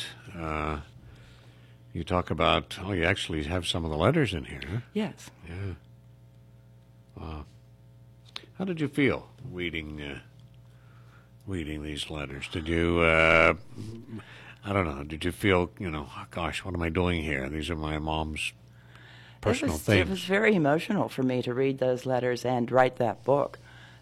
Speaker 3: You talk about, you actually have some of the letters in here, huh?
Speaker 12: Yes.
Speaker 3: Yeah. Wow. How did you feel reading these letters? Did you, I don't know, did you feel, oh, gosh, what am I doing here? These are my mom's personal things.
Speaker 12: It was very emotional for me to read those letters and write that book.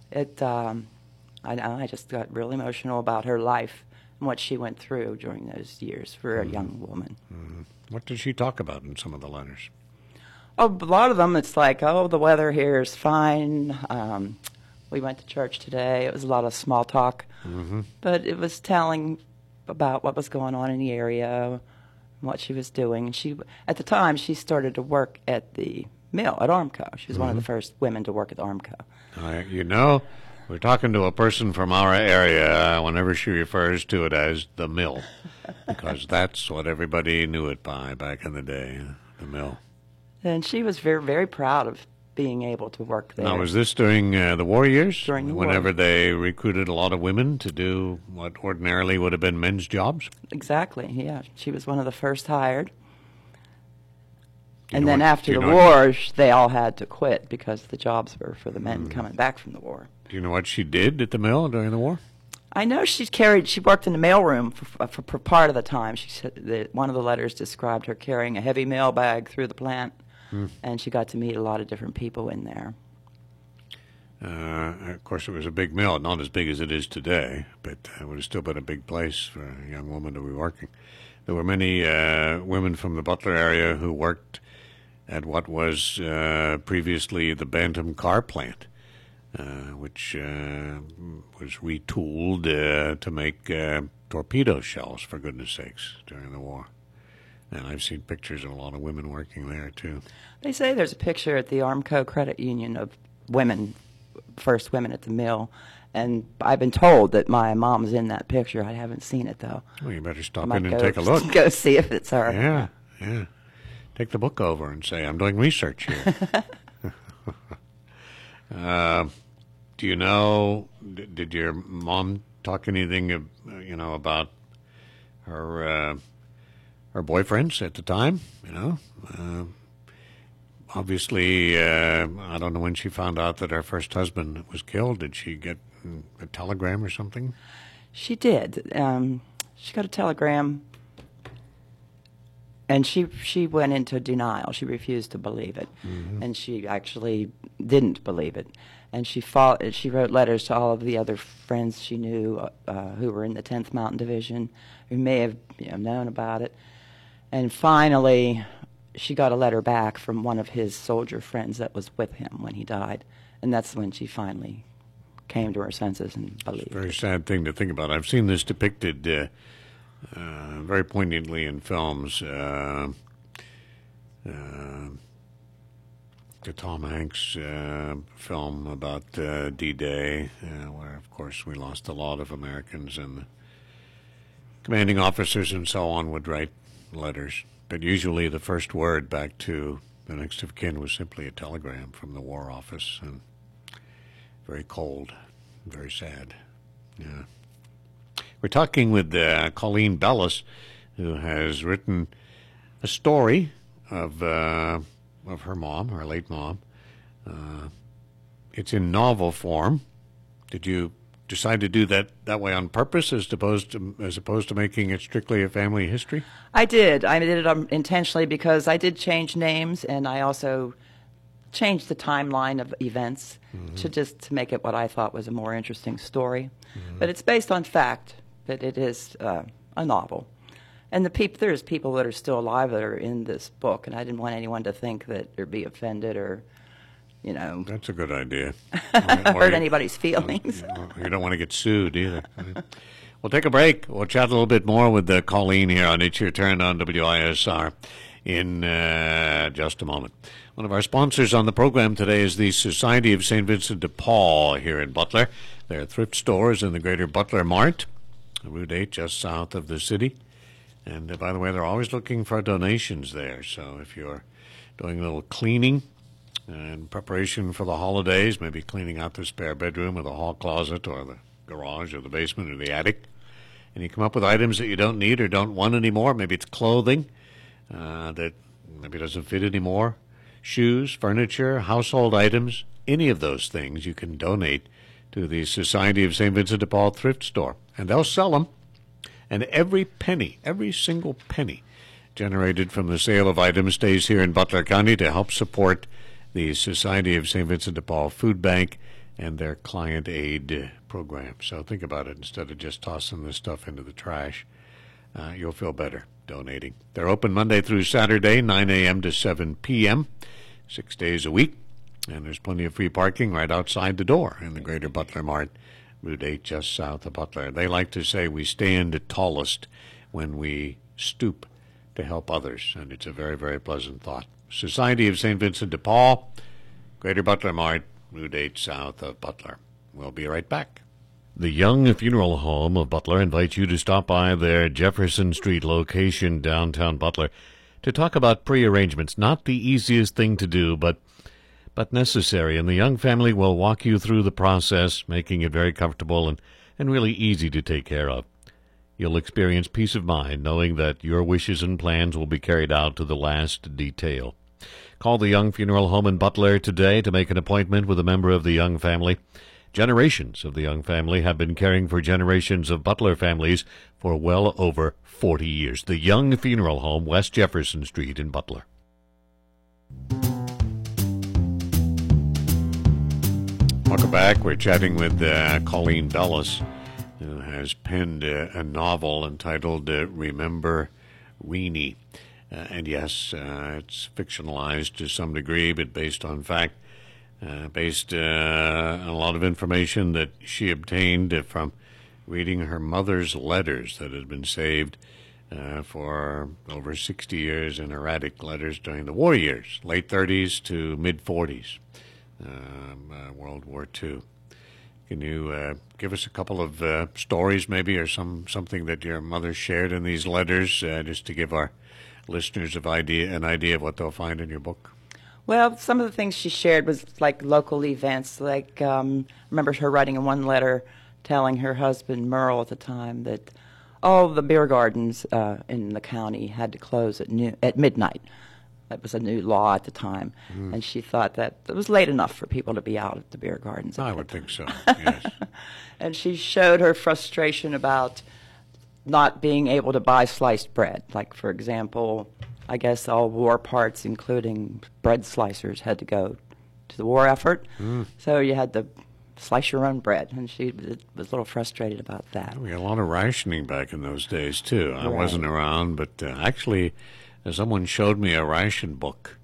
Speaker 12: I just got real emotional about her life and what she went through during those years for a young woman.
Speaker 3: Mm-hmm. What did she talk about in some of the letters?
Speaker 12: Oh, a lot of them, it's like, the weather here is fine. We went to church today. It was a lot of small talk. Mm-hmm. But it was telling about what was going on in the area and what she was doing. And at the time, she started to work at the mill at Armco. She was one of the first women to work at Armco.
Speaker 3: We're talking to a person from our area whenever she refers to it as the mill, because that's what everybody knew it by back in the day, the mill.
Speaker 12: And she was very, very proud of being able to work there.
Speaker 3: Now, was this during the war years?
Speaker 12: During the war.
Speaker 3: Whenever they recruited a lot of women to do what ordinarily would have been men's jobs?
Speaker 12: Exactly, yeah. She was one of the first hired. And then after the war, they all had to quit because the jobs were for the men coming back from the war.
Speaker 3: Do you know what she did at the mill during the war?
Speaker 12: I know she worked in the mailroom for part of the time. She said that one of the letters described her carrying a heavy mail bag through the plant, and she got to meet a lot of different people in there.
Speaker 3: Of course, it was a big mill, not as big as it is today, but it would have still been a big place for a young woman to be working. There were many women from the Butler area who worked at what was previously the Bantam car plant, which was retooled to make torpedo shells, for goodness sakes, during the war. And I've seen pictures of a lot of women working there, too.
Speaker 12: They say there's a picture at the Armco Credit Union of women, first women at the mill. And I've been told that my mom's in that picture. I haven't seen it, though.
Speaker 3: Well, you better stop in and take a look.
Speaker 12: Go see if it's her.
Speaker 3: Yeah. Take the book over and say, I'm doing research here. Do you know, did your mom talk anything, about her boyfriends at the time? Obviously, I don't know when she found out that her first husband was killed. Did she get a telegram or something?
Speaker 12: She did. She got a telegram, and she went into denial. She refused to believe it, and she actually didn't believe it. And she wrote letters to all of the other friends she knew who were in the 10th Mountain Division, who may have known about it. And finally, she got a letter back from one of his soldier friends that was with him when he died, and that's when she finally came to her senses and believed.
Speaker 3: It's a very sad thing to think about. I've seen this depicted very poignantly in films. The Tom Hanks film about D-Day, where, of course, we lost a lot of Americans, and the commanding officers and so on would write letters. But usually the first word back to the next of kin was simply a telegram from the War Office, and very cold, very sad. Yeah. We're talking with Colleen Bellis, who has written a story of her mom, her late mom. It's in novel form. Did you decide to do that way on purpose, as opposed to making it strictly a family history?
Speaker 12: I did. I did it intentionally because I did change names, and I also changed the timeline of events to make it what I thought was a more interesting story. But it's based on fact that it is a novel. And there's people that are still alive that are in this book, and I didn't want anyone to think that or be offended or
Speaker 3: That's a good idea.
Speaker 12: hurt anybody's feelings.
Speaker 3: You don't want to get sued either. We'll take a break. We'll chat a little bit more with Colleen here on It's Your Turn on WISR in just a moment. One of our sponsors on the program today is the Society of St. Vincent de Paul here in Butler. Their thrift stores in the Greater Butler Mart, Route 8, just south of the city. And by the way, they're always looking for donations there. So if you're doing a little cleaning in preparation for the holidays, maybe cleaning out the spare bedroom or the hall closet or the garage or the basement or the attic, and you come up with items that you don't need or don't want anymore, maybe it's clothing that maybe doesn't fit anymore, shoes, furniture, household items, any of those things you can donate to the Society of St. Vincent de Paul thrift store. And they'll sell them. And every penny, every single penny generated from the sale of items stays here in Butler County to help support the Society of St. Vincent de Paul Food Bank and their client aid program. So think about it. Instead of just tossing this stuff into the trash, you'll feel better donating. They're open Monday through Saturday, 9 a.m. to 7 p.m., 6 days a week. And there's plenty of free parking right outside the door in the Greater Butler Mart, Route 8, just south of Butler. They like to say we stand tallest when we stoop to help others, and it's a very, very pleasant thought. Society of St. Vincent de Paul, Greater Butler Mart, Route 8, south of Butler. We'll be right back. The Young Funeral Home of Butler invites you to stop by their Jefferson Street location downtown Butler to talk about pre-arrangements. Not the easiest thing to do, but necessary, and the Young family will walk you through the process, making it very comfortable and really easy to take care of. You'll experience peace of mind knowing that your wishes and plans will be carried out to the last detail. Call the Young Funeral Home in Butler today to make an appointment with a member of the Young family. Generations of the Young family have been caring for generations of Butler families for well over 40 years. The Young Funeral Home, West Jefferson Street in Butler. Welcome back. We're chatting with Colleen Bellis, who has penned a novel entitled Remember Weenie. And yes, it's fictionalized to some degree, but based on fact, based on a lot of information that she obtained from reading her mother's letters that had been saved for over 60 years in her attic, letters during the war years, late 30s to mid-40s. World War II. Can you give us a couple of stories maybe, or something that your mother shared in these letters, just to give our listeners an idea of what they'll find in your book?
Speaker 12: Well, some of the things she shared was like local events. Like, remember her writing in one letter telling her husband, Merle, at the time, that all the beer gardens in the county had to close at midnight. That was a new law at the time, and she thought that it was late enough for people to be out at the beer gardens.
Speaker 3: I would think so, yes.
Speaker 12: And she showed her frustration about not being able to buy sliced bread. Like, for example, I guess all war parts, including bread slicers, had to go to the war effort, so you had to slice your own bread, and she was a little frustrated about that.
Speaker 3: We had a lot of rationing back in those days, too. I wasn't around, but actually... someone showed me a ration book.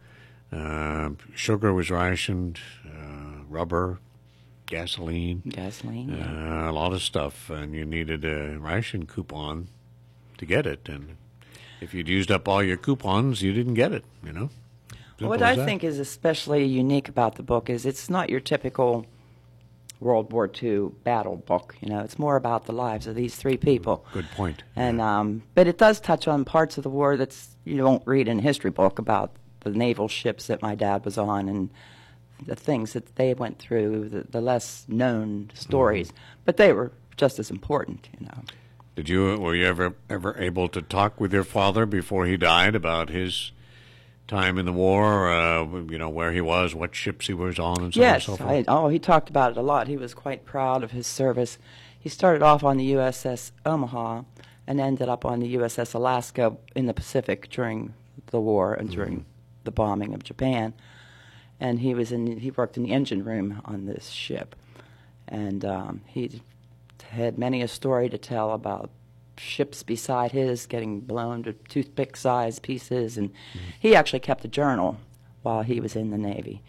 Speaker 3: Sugar was rationed, rubber, gasoline. A lot of stuff, and you needed a ration coupon to get it. And if you'd used up all your coupons, you didn't get it, Simple
Speaker 12: what I think is especially unique about the book is it's not your typical World War II battle book. It's more about the lives of these three people.
Speaker 3: Good point.
Speaker 12: And but it does touch on parts of the war that's you won't read in a history book, about the naval ships that my dad was on and the things that they went through, the less known stories. But they were just as important,
Speaker 3: Were you ever able to talk with your father before he died about his time in the war, where he was, what ships he was on, and so on and so forth?
Speaker 12: Yes, he talked about it a lot. He was quite proud of his service. He started off on the USS Omaha and ended up on the USS Alaska in the Pacific during the war and during the bombing of Japan. And he worked in the engine room on this ship. And he had many a story to tell about ships beside his getting blown to toothpick-sized pieces, and he actually kept a journal while he was in the Navy.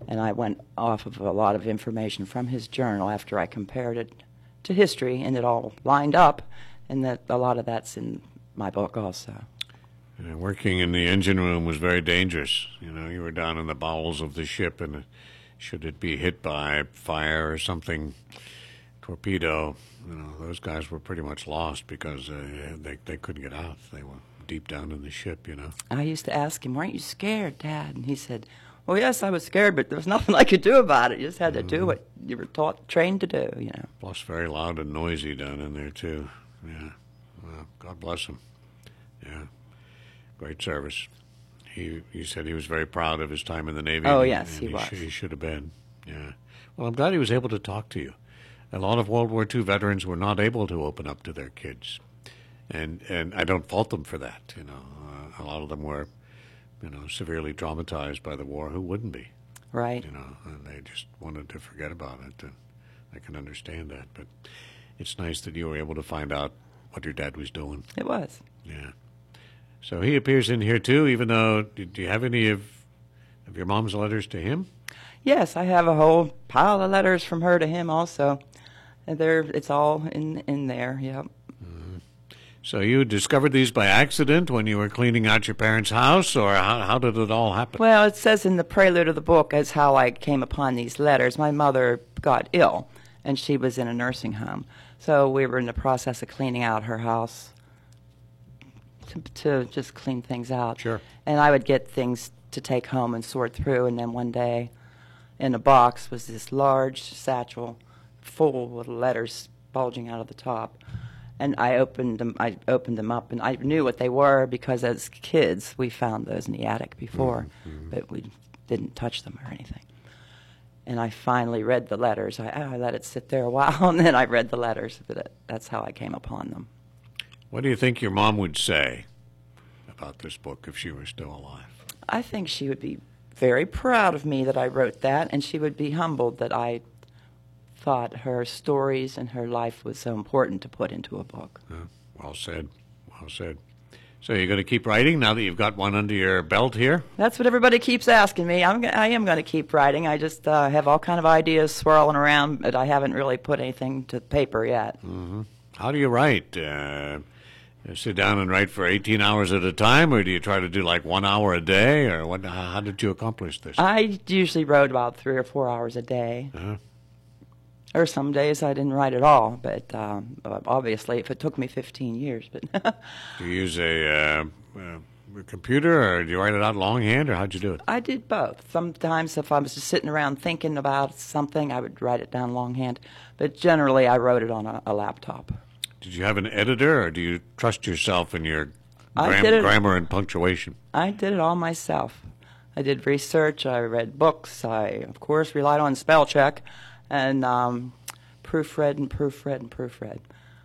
Speaker 12: And I went off of a lot of information from his journal after I compared it to history, and it all lined up, and that a lot of that's in my book also.
Speaker 3: Working in the engine room was very dangerous. You know, you were down in the bowels of the ship, and should it be hit by fire or something, torpedo, you know, those guys were pretty much lost because they couldn't get out. They were deep down in the ship, you know.
Speaker 12: I used to ask him, "Weren't you scared, Dad?" And he said, "Well, yes, I was scared, but there was nothing I could do about it. You just had to do what you were trained to do, you know."
Speaker 3: Plus, very loud and noisy down in there, too. Yeah. Well, God bless him. Yeah. Great service. He said he was very proud of his time in the Navy.
Speaker 12: Oh, yes,
Speaker 3: and
Speaker 12: he was.
Speaker 3: He should have been. Yeah. Well, I'm glad he was able to talk to you. A lot of World War II veterans were not able to open up to their kids. And I don't fault them for that, you know. A lot of them were, you know, severely traumatized by the war. Who wouldn't be?
Speaker 12: Right.
Speaker 3: You know, and they just wanted to forget about it. And I can understand that. But it's nice that you were able to find out what your dad was doing.
Speaker 12: It was.
Speaker 3: Yeah. So he appears in here, too, even though, do you have any of your mom's letters to him?
Speaker 12: Yes, I have a whole pile of letters from her to him also. And it's all in there, yep.
Speaker 3: So you discovered these by accident when you were cleaning out your parents' house, or how did it all happen?
Speaker 12: Well, it says in the prelude of the book as how I came upon these letters. My mother got ill, and she was in a nursing home. So we were in the process of cleaning out her house to just clean things out.
Speaker 3: Sure.
Speaker 12: And I would get things to take home and sort through, and then one day in a box was this large satchel full with letters bulging out of the top. And I opened them up, and I knew what they were because as kids we found those in the attic before, but we didn't touch them or anything. And I finally read the letters. I let it sit there a while, and then I read the letters. But that's how I came upon them.
Speaker 3: What do you think your mom would say about this book if she were still alive?
Speaker 12: I think she would be very proud of me that I wrote that, and she would be humbled that I thought her stories and her life was so important to put into a book.
Speaker 3: Well said. Well said. So you're going to keep writing now that you've got one under your belt here?
Speaker 12: That's what everybody keeps asking me. I am going to keep writing. I just have all kind of ideas swirling around, but I haven't really put anything to paper yet.
Speaker 3: Mm-hmm. How do you write? You sit down and write for 18 hours at a time, or do you try to do like 1 hour a day, or what? How did you accomplish this?
Speaker 12: I usually wrote about 3 or 4 hours a day. Or some days I didn't write at all, but obviously if it took me 15 years. But
Speaker 3: do you use a computer, or do you write it out longhand, or how'd you do it?
Speaker 12: I did both. Sometimes if I was just sitting around thinking about something, I would write it down longhand. But generally I wrote it on a laptop.
Speaker 3: Did you have an editor, or do you trust yourself in your grammar and punctuation?
Speaker 12: I did it all myself. I did research, I read books, I, of course, relied on spell check, and proofread and proofread and proofread.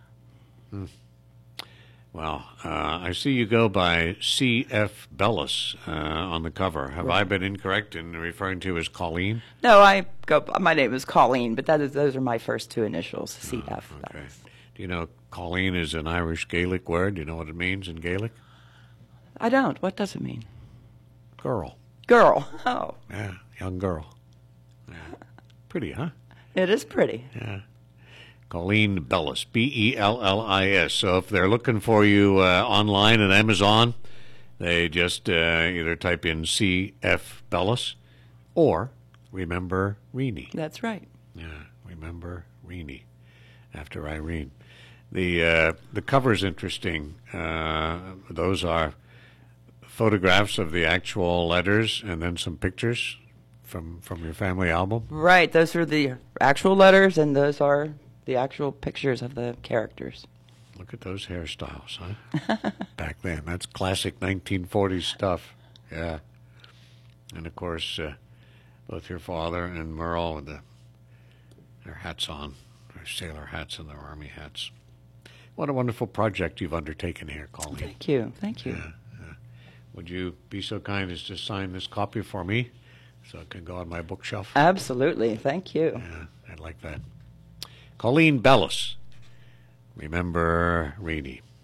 Speaker 3: Well, I see you go by C.F. Bellis on the cover. Have I been incorrect in referring to you as Colleen?
Speaker 12: No, my name is Colleen, but those are my first two initials, C.F.
Speaker 3: Okay.
Speaker 12: Bellis.
Speaker 3: Do you know Colleen is an Irish Gaelic word? Do you know what it means in Gaelic?
Speaker 12: I don't. What does it mean?
Speaker 3: Girl.
Speaker 12: Girl. Oh.
Speaker 3: Yeah, young girl. Yeah. Pretty, huh?
Speaker 12: It is pretty.
Speaker 3: Yeah. Colleen Bellis, Bellis. So if they're looking for you online at Amazon, they just either type in C.F. Bellis or Remember Reenie.
Speaker 12: That's right.
Speaker 3: Yeah, Remember Reenie, after Irene. The cover's interesting. Those are photographs of the actual letters and then some pictures from your family album?
Speaker 12: Right. Those are the actual letters, and those are the actual pictures of the characters.
Speaker 3: Look at those hairstyles, huh? Back then. That's classic 1940s stuff. Yeah. And, of course, both your father and Merle with their hats on, their sailor hats and their army hats. What a wonderful project you've undertaken here, Colleen.
Speaker 12: Thank you. Thank you.
Speaker 3: Yeah. Would you be so kind as to sign this copy for me so it can go on my bookshelf?
Speaker 12: Absolutely. Thank you.
Speaker 3: Yeah, I'd like that. Colleen Bellis, Remember Reenie.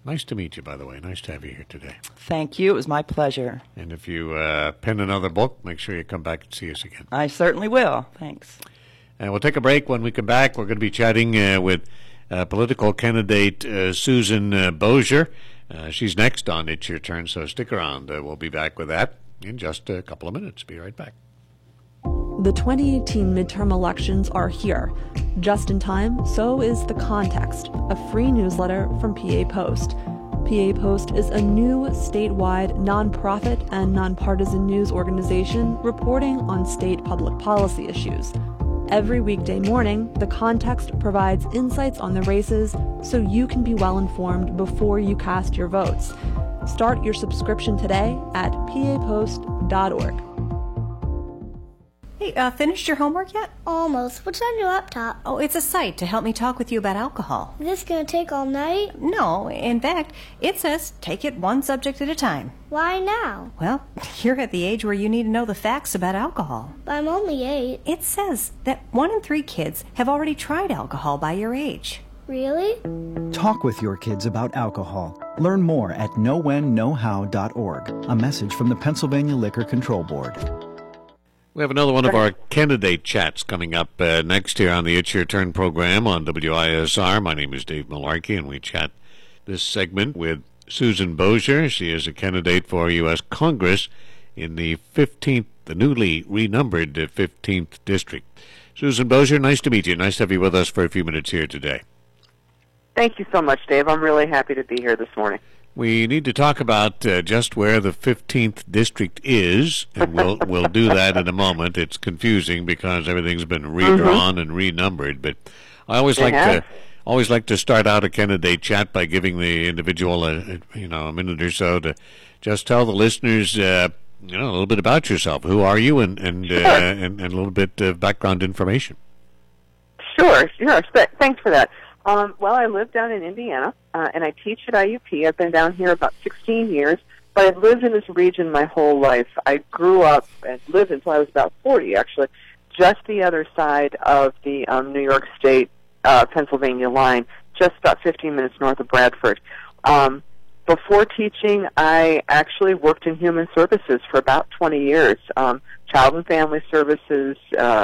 Speaker 3: Nice to meet you, by the way. Nice to have you here today.
Speaker 12: Thank you. It was my pleasure.
Speaker 3: And if you pen another book, make sure you come back and see us again.
Speaker 12: I certainly will. Thanks.
Speaker 3: And we'll take a break. When we come back, we're going to be chatting with political candidate Susan Bozier. She's next on It's Your Turn, so stick around. We'll be back with that in just a couple of minutes. Be right back.
Speaker 13: The 2018 midterm elections are here. Just in time, so is The Context, a free newsletter from PA Post. PA Post is a new statewide nonprofit and nonpartisan news organization reporting on state public policy issues. Every weekday morning, The Context provides insights on the races so you can be well informed before you cast your votes. Start your subscription today at papost.org.
Speaker 14: Hey, finished your homework yet?
Speaker 15: Almost. What's on your laptop?
Speaker 14: Oh, it's a site to help me talk with you about alcohol.
Speaker 15: Is this going to take all night?
Speaker 14: No, in fact, it says take it one subject at a time.
Speaker 15: Why now?
Speaker 14: Well, you're at the age where you need to know the facts about alcohol.
Speaker 15: But I'm only 8.
Speaker 14: It says that 1 in 3 kids have already tried alcohol by your age.
Speaker 15: Really?
Speaker 16: Talk with your kids about alcohol. Learn more at knowwhenknowhow.org. A message from the Pennsylvania Liquor Control Board.
Speaker 3: We have another one of our candidate chats coming up next here on the It's Your Turn program on WISR. My name is Dave Malarkey, and we chat this segment with Susan Bozier. She is a candidate for U.S. Congress in the newly renumbered 15th District. Susan Bozier, nice to meet you. Nice to have you with us for a few minutes here today.
Speaker 17: Thank you so much, Dave. I'm really happy to be here this morning.
Speaker 3: We need to talk about just where the 15th District is, and we'll do that in a moment. It's confusing because everything's been redrawn and renumbered, but I always like to start out a candidate chat by giving the individual a minute or so to just tell the listeners a little bit about yourself. Who are you, and a little bit of background information.
Speaker 17: Sure. Thanks for that. Well, I live down in Indiana, and I teach at IUP. I've been down here about 16 years, but I've lived in this region my whole life. I grew up and lived until I was about 40, actually, just the other side of the New York State, Pennsylvania line, just about 15 minutes north of Bradford. Before teaching, I actually worked in human services for about 20 years, child and family services,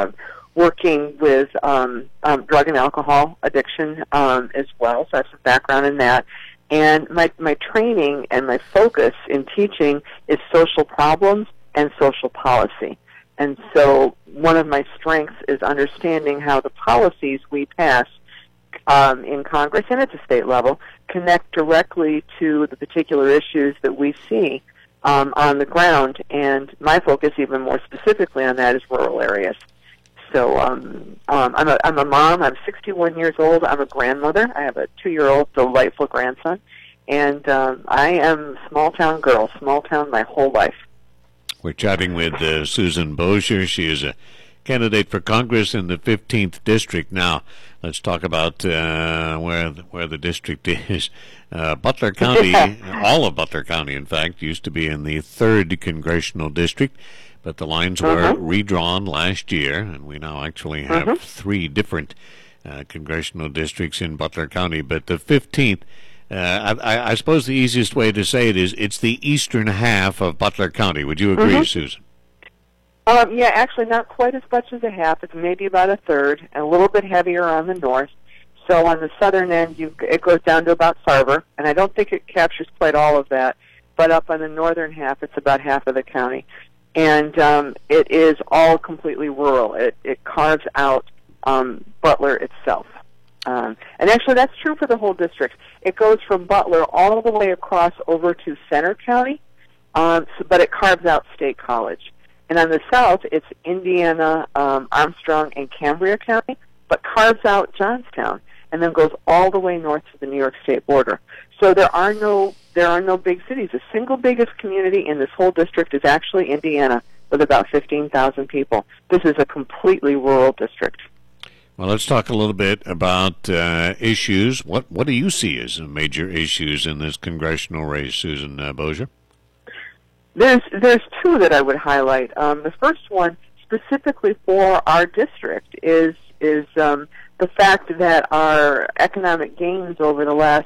Speaker 17: working with drug and alcohol addiction as well, so I have some background in that. And my training and my focus in teaching is social problems and social policy. And so one of my strengths is understanding how the policies we pass in Congress and at the state level connect directly to the particular issues that we see on the ground. And my focus even more specifically on that is rural areas. So I'm a mom. I'm 61 years old. I'm a grandmother. I have a 2-year-old delightful grandson, and I am small town girl. Small town my whole life.
Speaker 3: We're chatting with Susan Bozier. She is a candidate for Congress in the 15th District. Now, let's talk about where the district is. Butler County, all of Butler County, in fact, used to be in the 3rd Congressional District. But the lines were redrawn last year, and we now actually have 3 different congressional districts in Butler County. But the 15th, I suppose the easiest way to say it is it's the eastern half of Butler County. Would you agree, Susan?
Speaker 17: Yeah, actually not quite as much as a half. It's maybe about a third, and a little bit heavier on the north. So on the southern end, it goes down to about Sarver, and I don't think it captures quite all of that. But up on the northern half, it's about half of the county. And it is all completely rural. It carves out Butler itself. And actually, that's true for the whole district. It goes from Butler all the way across over to Center County, but it carves out State College. And on the south, it's Indiana, Armstrong, and Cambria County, but carves out Johnstown, and then goes all the way north to the New York State border. So there are no big cities. The single biggest community in this whole district is actually Indiana, with about 15,000 people. This is a completely rural district.
Speaker 3: Well, let's talk a little bit about issues. What do you see as major issues in this congressional race, Susan Bozier?
Speaker 17: There's 2 that I would highlight. The first one, specifically for our district, is the fact that our economic gains over the last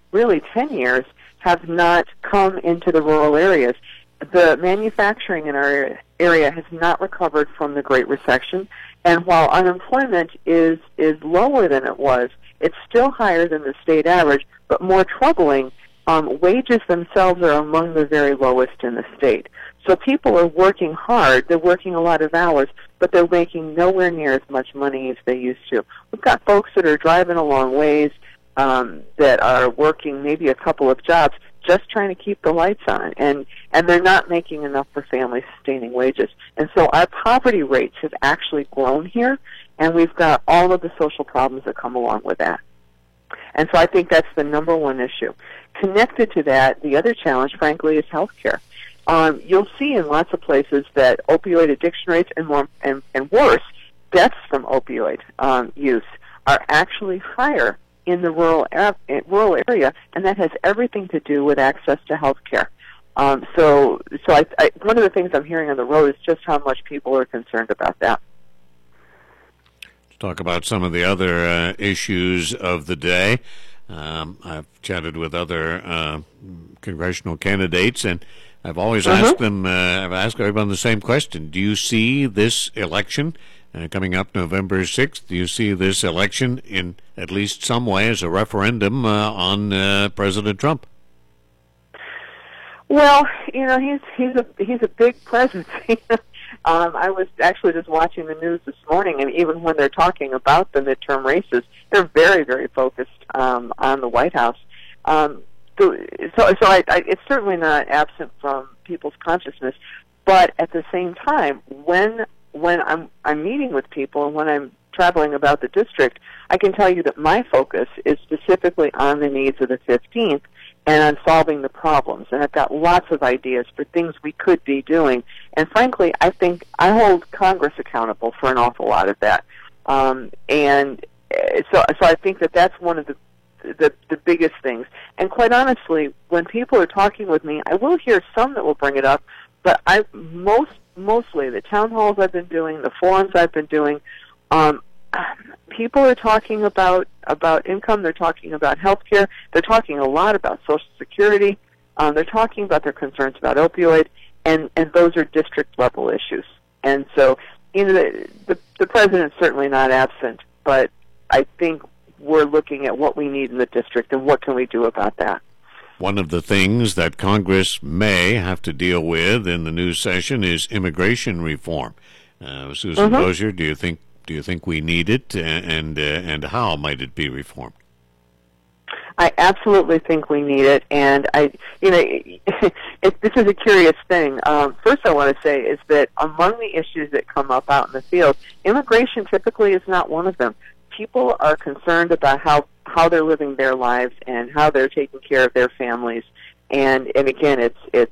Speaker 17: really 10 years, have not come into the rural areas. The manufacturing in our area has not recovered from the Great Recession, and while unemployment is lower than it was, it's still higher than the state average, but more troubling, wages themselves are among the very lowest in the state. So people are working hard, they're working a lot of hours, but they're making nowhere near as much money as they used to. We've got folks that are driving a long ways, that are working maybe a couple of jobs, just trying to keep the lights on, and they're not making enough for family-sustaining wages. And so our poverty rates have actually grown here, and we've got all of the social problems that come along with that. And so I think that's the number one issue. Connected to that, the other challenge, frankly, is health care. You'll see in lots of places that opioid addiction rates and worse, deaths from opioid use are actually higher in the rural area, and that has everything to do with access to health care. So one of the things I'm hearing on the road is just how much people are concerned about that.
Speaker 3: Let's talk about some of the other issues of the day. I've chatted with other congressional candidates, and I've always asked them, I've asked everyone the same question. Do you see this election coming up November 6th? Do you see this election in at least some way as a referendum on President Trump?
Speaker 17: Well, you know, he's a big presence. I was actually just watching the news this morning, and even when they're talking about the midterm races, they're very, very focused on the White House. So it's certainly not absent from people's consciousness. But at the same time, when I'm meeting with people and when I'm traveling about the district, I can tell you that my focus is specifically on the needs of the 15th and on solving the problems. And I've got lots of ideas for things we could be doing. And frankly, I think I hold Congress accountable for an awful lot of that. And so I think that that's one of the biggest things. And quite honestly, when people are talking with me, I will hear some that will bring it up, but mostly the town halls I've been doing, the forums I've been doing, people are talking about income, they're talking about health care, they're talking a lot about Social Security, they're talking about their concerns about opioid, and those are district-level issues. And so, you know, the president's certainly not absent, but I think we're looking at what we need in the district and what can we do about that.
Speaker 3: One of the things that Congress may have to deal with in the new session is immigration reform. Susan Bozier, do you think we need it, and how might it be reformed?
Speaker 17: I absolutely think we need it, and this is a curious thing. First, I want to say is that among the issues that come up out in the field, immigration typically is not one of them. People are concerned about how they're living their lives and how they're taking care of their families, and again, it's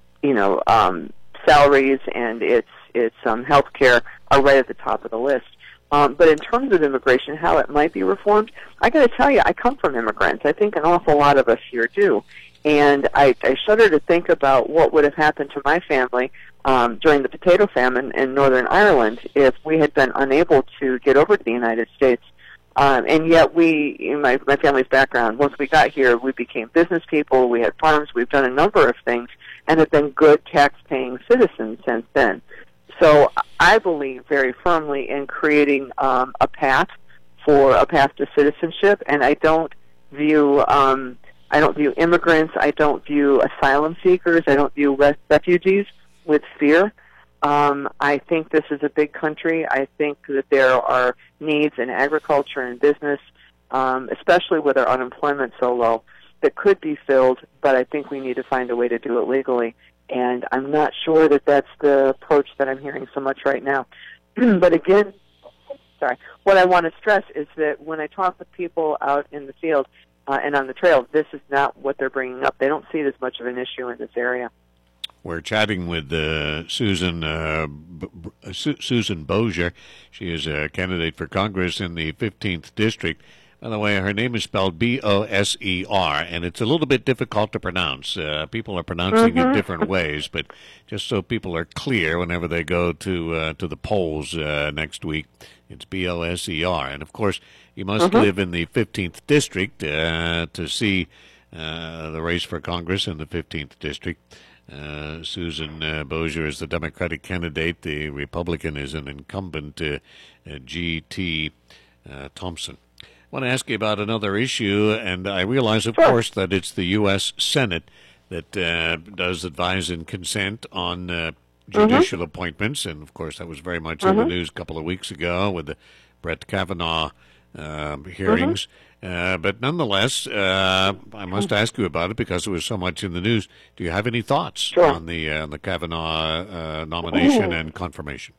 Speaker 17: salaries and it's health care are right at the top of the list. But in terms of immigration, how it might be reformed, I got to tell you, I come from immigrants. I think an awful lot of us here do. And I shudder to think about what would have happened to my family during the potato famine in Northern Ireland if we had been unable to get over to the United States. And yet my family's background, once we got here, we became business people, we had farms, we've done a number of things, and have been good tax-paying citizens since then. So I believe very firmly in creating a path to citizenship, and I don't view immigrants, I don't view asylum seekers, I don't view refugees with fear. I think this is a big country. I think that there are needs in agriculture and business, especially with our unemployment so low, that could be filled, but I think we need to find a way to do it legally. And I'm not sure that that's the approach that I'm hearing so much right now. But again, what I want to stress is that when I talk with people out in the field and on the trail, this is not what they're bringing up. They don't see it as much of an issue in this area.
Speaker 3: We're chatting with Susan Bozier. She is a candidate for Congress in the 15th District. By the way, her name is spelled Boser, and it's a little bit difficult to pronounce. People are pronouncing it different ways, but just so people are clear whenever they go to the polls next week, it's Boser. And, of course, you must live in the 15th District to see the race for Congress in the 15th District. Susan Bozier is the Democratic candidate. The Republican is an incumbent, G.T. Thompson. I want to ask you about another issue, and I realize, of course, that it's the U.S. Senate that does advise and consent on judicial appointments, and, of course, that was very much in the news a couple of weeks ago with the Brett Kavanaugh hearings. But nonetheless, I must ask you about it because it was so much in the news. Do you have any thoughts on the Kavanaugh nomination and confirmation?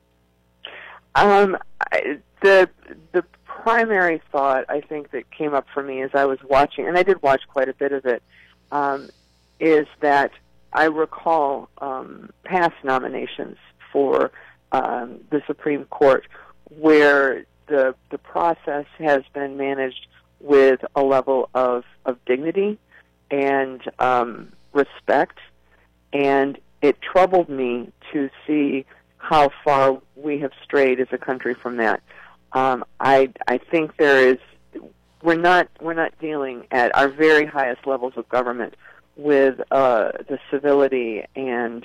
Speaker 17: The primary thought, I think, that came up for me as I was watching, and I did watch quite a bit of it, is that I recall past nominations for the Supreme Court where the process has been managed with a level of dignity and respect, and it troubled me to see how far we have strayed as a country from that. I think we're not dealing at our very highest levels of government with the civility and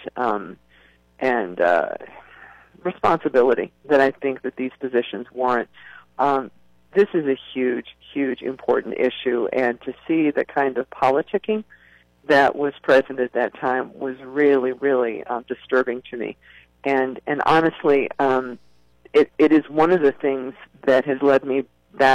Speaker 17: responsibility that I think that these positions warrant. This is a huge, huge, important issue, and to see the kind of politicking that was present at that time was really, really disturbing to me. And honestly, it is one of the things that has led me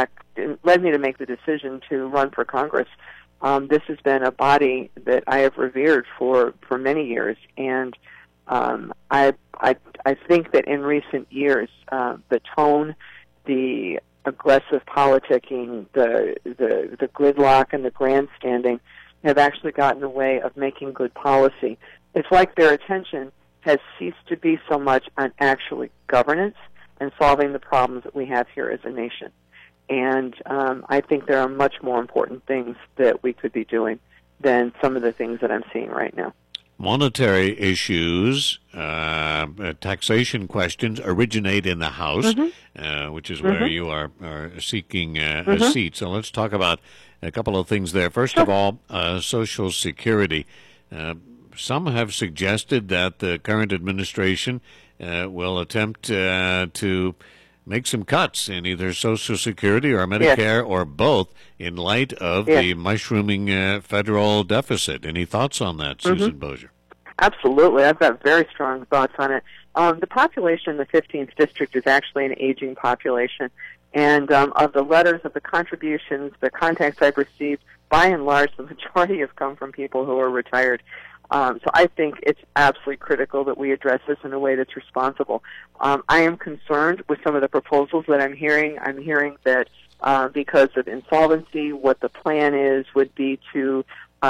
Speaker 17: to make the decision to run for Congress. This has been a body that I have revered for many years, and I think that in recent years, the tone, the aggressive politicking, the gridlock, and the grandstanding have actually gotten in the way of making good policy. It's like their attention has ceased to be so much on actually governance and solving the problems that we have here as a nation. And I think there are much more important things that we could be doing than some of the things that I'm seeing right now.
Speaker 3: Monetary issues, taxation questions originate in the House, which is where you are seeking a seat. So let's talk about a couple of things there. First of all, Social Security. Some have suggested that the current administration will attempt to make some cuts in either Social Security or Medicare or both in light of the mushrooming federal deficit. Any thoughts on that, Susan Bozier?
Speaker 17: Absolutely. I've got very strong thoughts on it. The population in the 15th District is actually an aging population. And of the letters, of the contributions, the contacts I've received, by and large, the majority have come from people who are retired. So I think it's absolutely critical that we address this in a way that's responsible. I am concerned with some of the proposals that I'm hearing. I'm hearing that because of insolvency, what the plan is would be to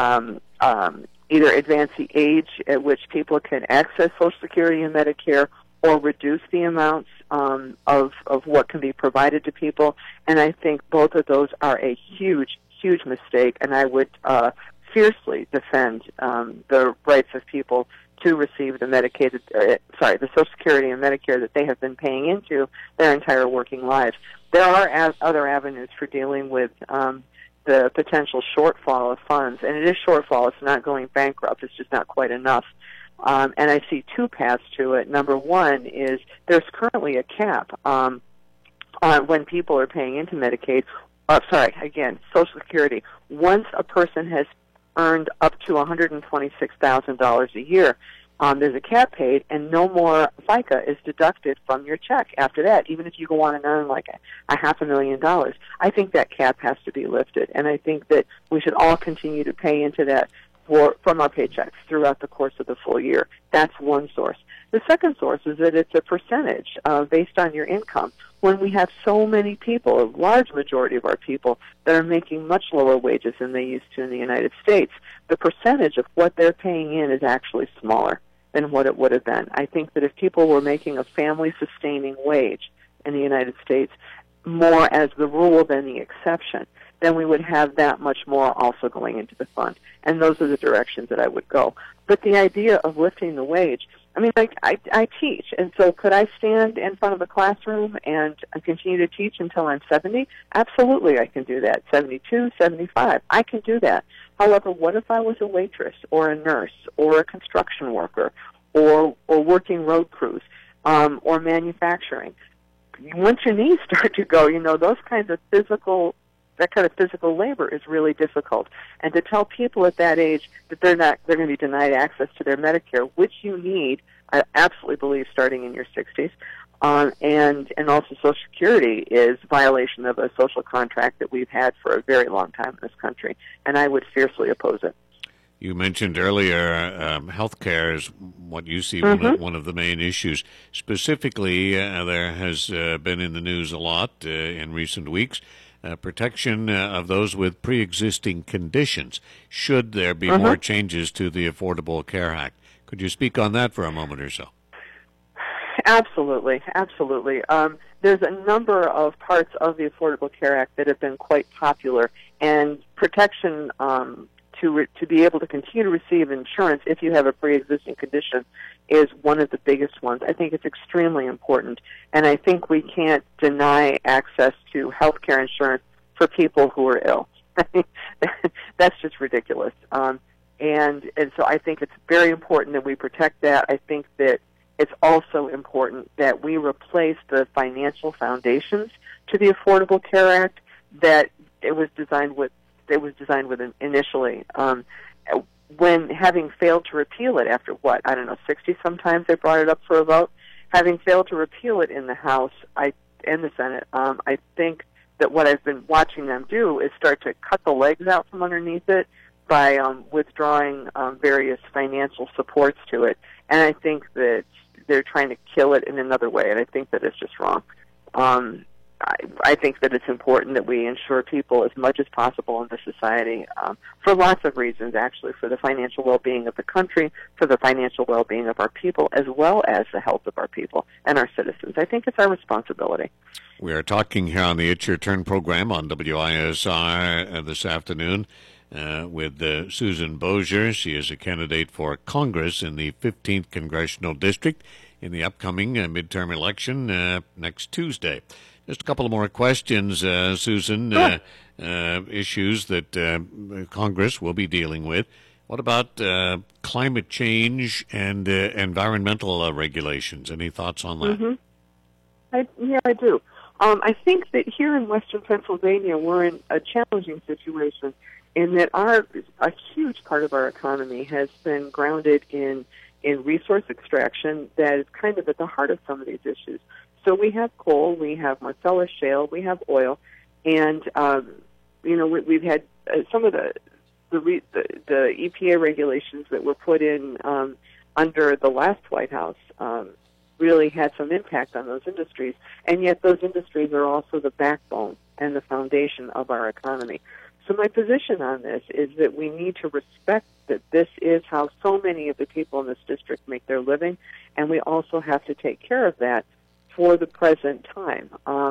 Speaker 17: either advance the age at which people can access Social Security and Medicare or reduce the amounts of what can be provided to people. And I think both of those are a huge, huge mistake, and I would fiercely defend the rights of people to receive the Social Security and Medicare that they have been paying into their entire working lives. There are other avenues for dealing with the potential shortfall of funds, and it is shortfall. It's not going bankrupt. It's just not quite enough. And I see two paths to it. Number one is there's currently a cap on when people are paying into Medicaid. Social Security. Once a person has earned up to $126,000 a year, there's a cap paid, and no more FICA is deducted from your check after that, even if you go on and earn like $500,000. I think that cap has to be lifted, and I think that we should all continue to pay into that from our paychecks throughout the course of the full year. That's one source. The second source is that it's a percentage based on your income. When we have so many people, a large majority of our people, that are making much lower wages than they used to in the United States, the percentage of what they're paying in is actually smaller than what it would have been. I think that if people were making a family-sustaining wage in the United States more as the rule than the exception, then we would have that much more also going into the fund. And those are the directions that I would go. But the idea of lifting the wage, I mean, I teach, and so could I stand in front of a classroom and continue to teach until I'm 70? Absolutely, I can do that. 72, 75, I can do that. However, what if I was a waitress or a nurse or a construction worker or working road crews or manufacturing? Once your knees start to go, those kinds of that kind of physical labor is really difficult. And to tell people at that age that they're going to be denied access to their Medicare, which you need, I absolutely believe, starting in your 60s, and also Social Security is violation of a social contract that we've had for a very long time in this country, and I would fiercely oppose it.
Speaker 3: You mentioned earlier health care is what you see one of the main issues. Specifically, there has been in the news a lot in recent weeks, protection of those with pre-existing conditions, should there be more changes to the Affordable Care Act. Could you speak on that for a moment or so?
Speaker 17: Absolutely. There's a number of parts of the Affordable Care Act that have been quite popular, and protection to be able to continue to receive insurance if you have a pre-existing condition is one of the biggest ones. I think it's extremely important, and I think we can't deny access to health care insurance for people who are ill. That's just ridiculous. And so I think it's very important that we protect that. I think that it's also important that we replace the financial foundations to the Affordable Care Act that it was designed with initially. When having failed to repeal it after 60 sometimes they brought it up for a vote, having failed to repeal it in the House and the Senate, I think that what I've been watching them do is start to cut the legs out from underneath it by withdrawing various financial supports to it. And I think that they're trying to kill it in another way, and I think that it's just wrong. I think that it's important that we insure people as much as possible in this society for lots of reasons, actually, for the financial well-being of the country, for the financial well-being of our people, as well as the health of our people and our citizens. I think it's our responsibility.
Speaker 3: We are talking here on the It's Your Turn program on WISR this afternoon with Susan Bozier. She is a candidate for Congress in the 15th Congressional District in the upcoming midterm election next Tuesday. Just a couple of more questions, Susan. Sure. Issues that Congress will be dealing with. What about climate change and environmental regulations? Any thoughts on that?
Speaker 17: I do. I think that here in Western Pennsylvania, we're in a challenging situation in that a huge part of our economy has been grounded in resource extraction that is kind of at the heart of some of these issues. So we have coal, we have Marcellus shale, we have oil, and we've had some of the EPA regulations that were put in under the last White House really had some impact on those industries, and yet those industries are also the backbone and the foundation of our economy. So my position on this is that we need to respect that this is how so many of the people in this district make their living, and we also have to take care of that for the present time.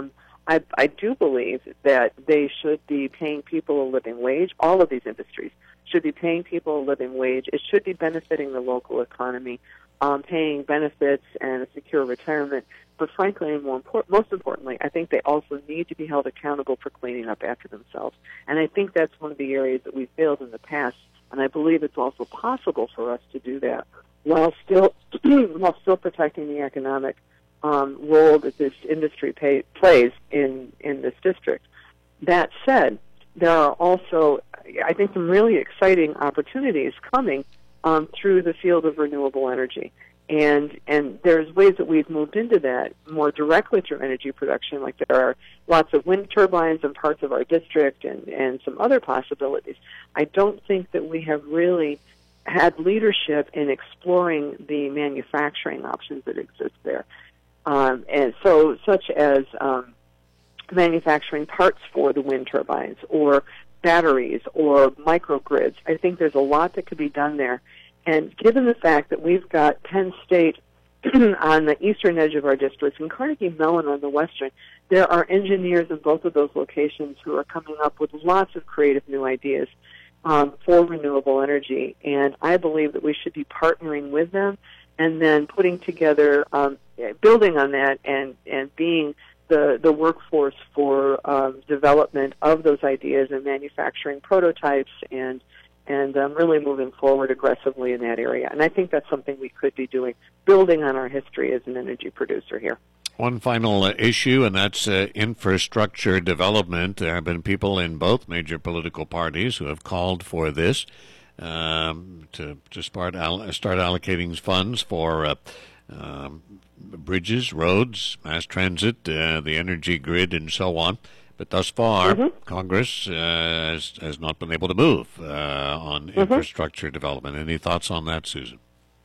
Speaker 17: I do believe that they should be paying people a living wage. All of these industries should be paying people a living wage. It should be benefiting the local economy, paying benefits and a secure retirement. But frankly, and most importantly, I think they also need to be held accountable for cleaning up after themselves. And I think that's one of the areas that we've failed in the past. And I believe it's also possible for us to do that while still protecting the economic role that this industry plays in this district. That said, there are also, I think, some really exciting opportunities coming through the field of renewable energy. And there's ways that we've moved into that more directly through energy production, like there are lots of wind turbines in parts of our district and some other possibilities. I don't think that we have really had leadership in exploring the manufacturing options that exist there. And so, such as manufacturing parts for the wind turbines or batteries or microgrids. I think there's a lot that could be done there. And given the fact that we've got Penn State on the eastern edge of our district and Carnegie Mellon on the western, there are engineers in both of those locations who are coming up with lots of creative new ideas for renewable energy. And I believe that we should be partnering with them and then putting together, building on that and being the workforce for development of those ideas and manufacturing prototypes and and really moving forward aggressively in that area. And I think that's something we could be doing, building on our history as an energy producer here.
Speaker 3: One final issue, and that's infrastructure development. There have been people in both major political parties who have called for this to start allocating funds for bridges, roads, mass transit, the energy grid, and so on. But thus far, Congress has not been able to move on infrastructure development. Any thoughts on that, Susan?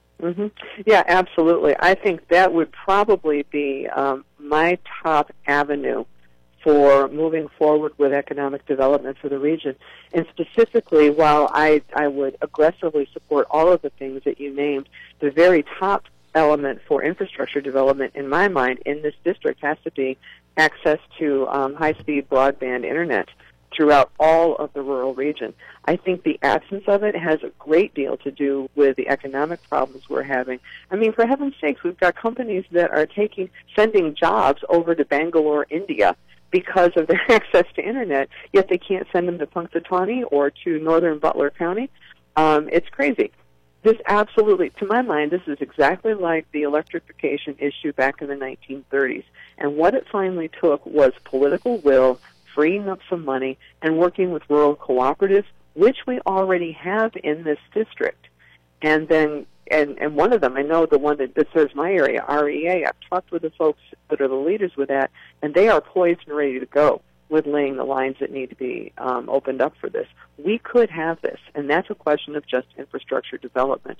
Speaker 17: Yeah, absolutely. I think that would probably be my top avenue for moving forward with economic development for the region. And specifically, while I would aggressively support all of the things that you named, the very top element for infrastructure development, in my mind, in this district has to be access to high-speed broadband internet throughout all of the rural region. I think the absence of it has a great deal to do with the economic problems we're having. I mean, for heaven's sakes, we've got companies that are sending jobs over to Bangalore, India, because of their access to internet, yet they can't send them to Punxsutawney or to northern Butler County. It's crazy. This absolutely, to my mind, this is exactly like the electrification issue back in the 1930s. And what it finally took was political will, freeing up some money, and working with rural cooperatives, which we already have in this district. And then, and one of them, I know the one that serves my area, REA, I've talked with the folks that are the leaders with that, and they are poised and ready to go with laying the lines that need to be opened up for this. We could have this, and that's a question of just infrastructure development.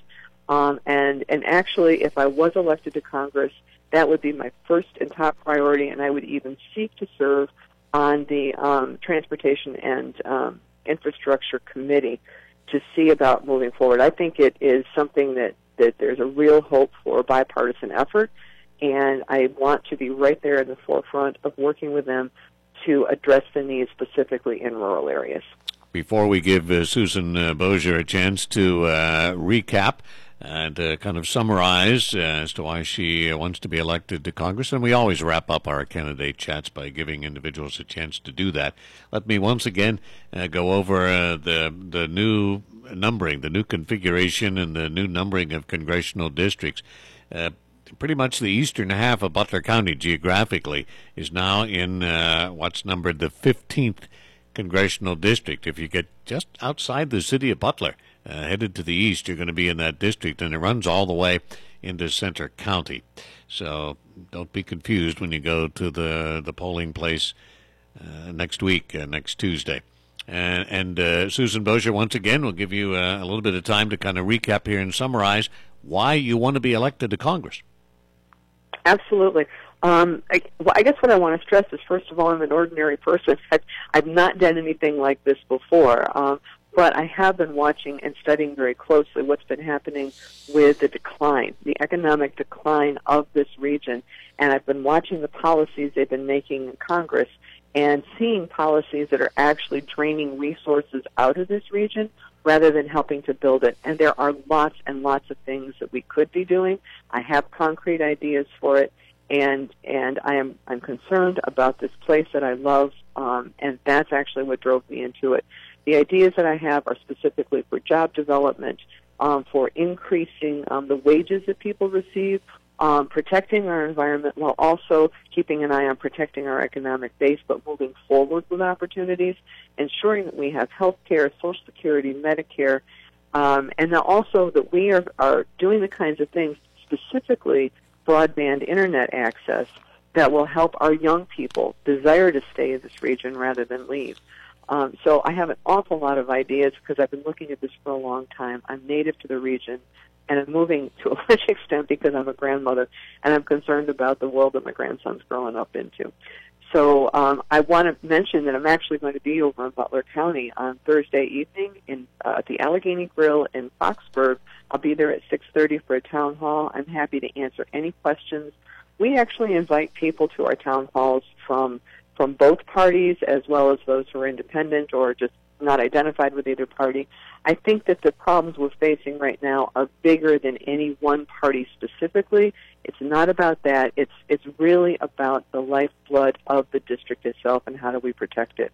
Speaker 17: And actually, if I was elected to Congress, that would be my first and top priority, and I would even seek to serve on the Transportation and Infrastructure Committee to see about moving forward. I think it is something that there's a real hope for bipartisan effort, and I want to be right there in the forefront of working with them to address the needs specifically in rural areas.
Speaker 3: Before we give Susan Bozier a chance to recap and kind of summarize as to why she wants to be elected to Congress, and we always wrap up our candidate chats by giving individuals a chance to do that. Let me once again go over the new numbering, the new configuration, and the new numbering of congressional districts. Pretty much the eastern half of Butler County geographically is now in what's numbered the 15th congressional district. If you get just outside the city of Butler, headed to the east, you're going to be in that district, and it runs all the way into Center County. So don't be confused when you go to the polling place next week, next Tuesday. And Susan Bozier, once again, will give you a little bit of time to kind of recap here and summarize why you want to be elected to Congress.
Speaker 17: Absolutely. I guess what I want to stress is, first of all, I'm an ordinary person. I've not done anything like this before, but I have been watching and studying very closely what's been happening with the decline, the economic decline of this region, and I've been watching the policies they've been making in Congress and seeing policies that are actually draining resources out of this region rather than helping to build it. And there are lots and lots of things that we could be doing. I have concrete ideas for it, and I'm concerned about this place that I love, and that's actually what drove me into it. The ideas that I have are specifically for job development, for increasing the wages that people receive, protecting our environment while also keeping an eye on protecting our economic base, but moving forward with opportunities, ensuring that we have health care, Social Security, Medicare, and then also that we are doing the kinds of things, specifically broadband internet access, that will help our young people desire to stay in this region rather than leave. So I have an awful lot of ideas because I've been looking at this for a long time. I'm native to the region, and I'm moving to a large extent because I'm a grandmother, and I'm concerned about the world that my grandson's growing up into. So I want to mention that I'm actually going to be over in Butler County on Thursday evening at the Allegheny Grill in Foxburg. I'll be there at 6:30 for a town hall. I'm happy to answer any questions. We actually invite people to our town halls from both parties, as well as those who are independent or just not identified with either party. I think that the problems we're facing right now are bigger than any one party specifically. It's not about that. It's really about the lifeblood of the district itself and how do we protect it.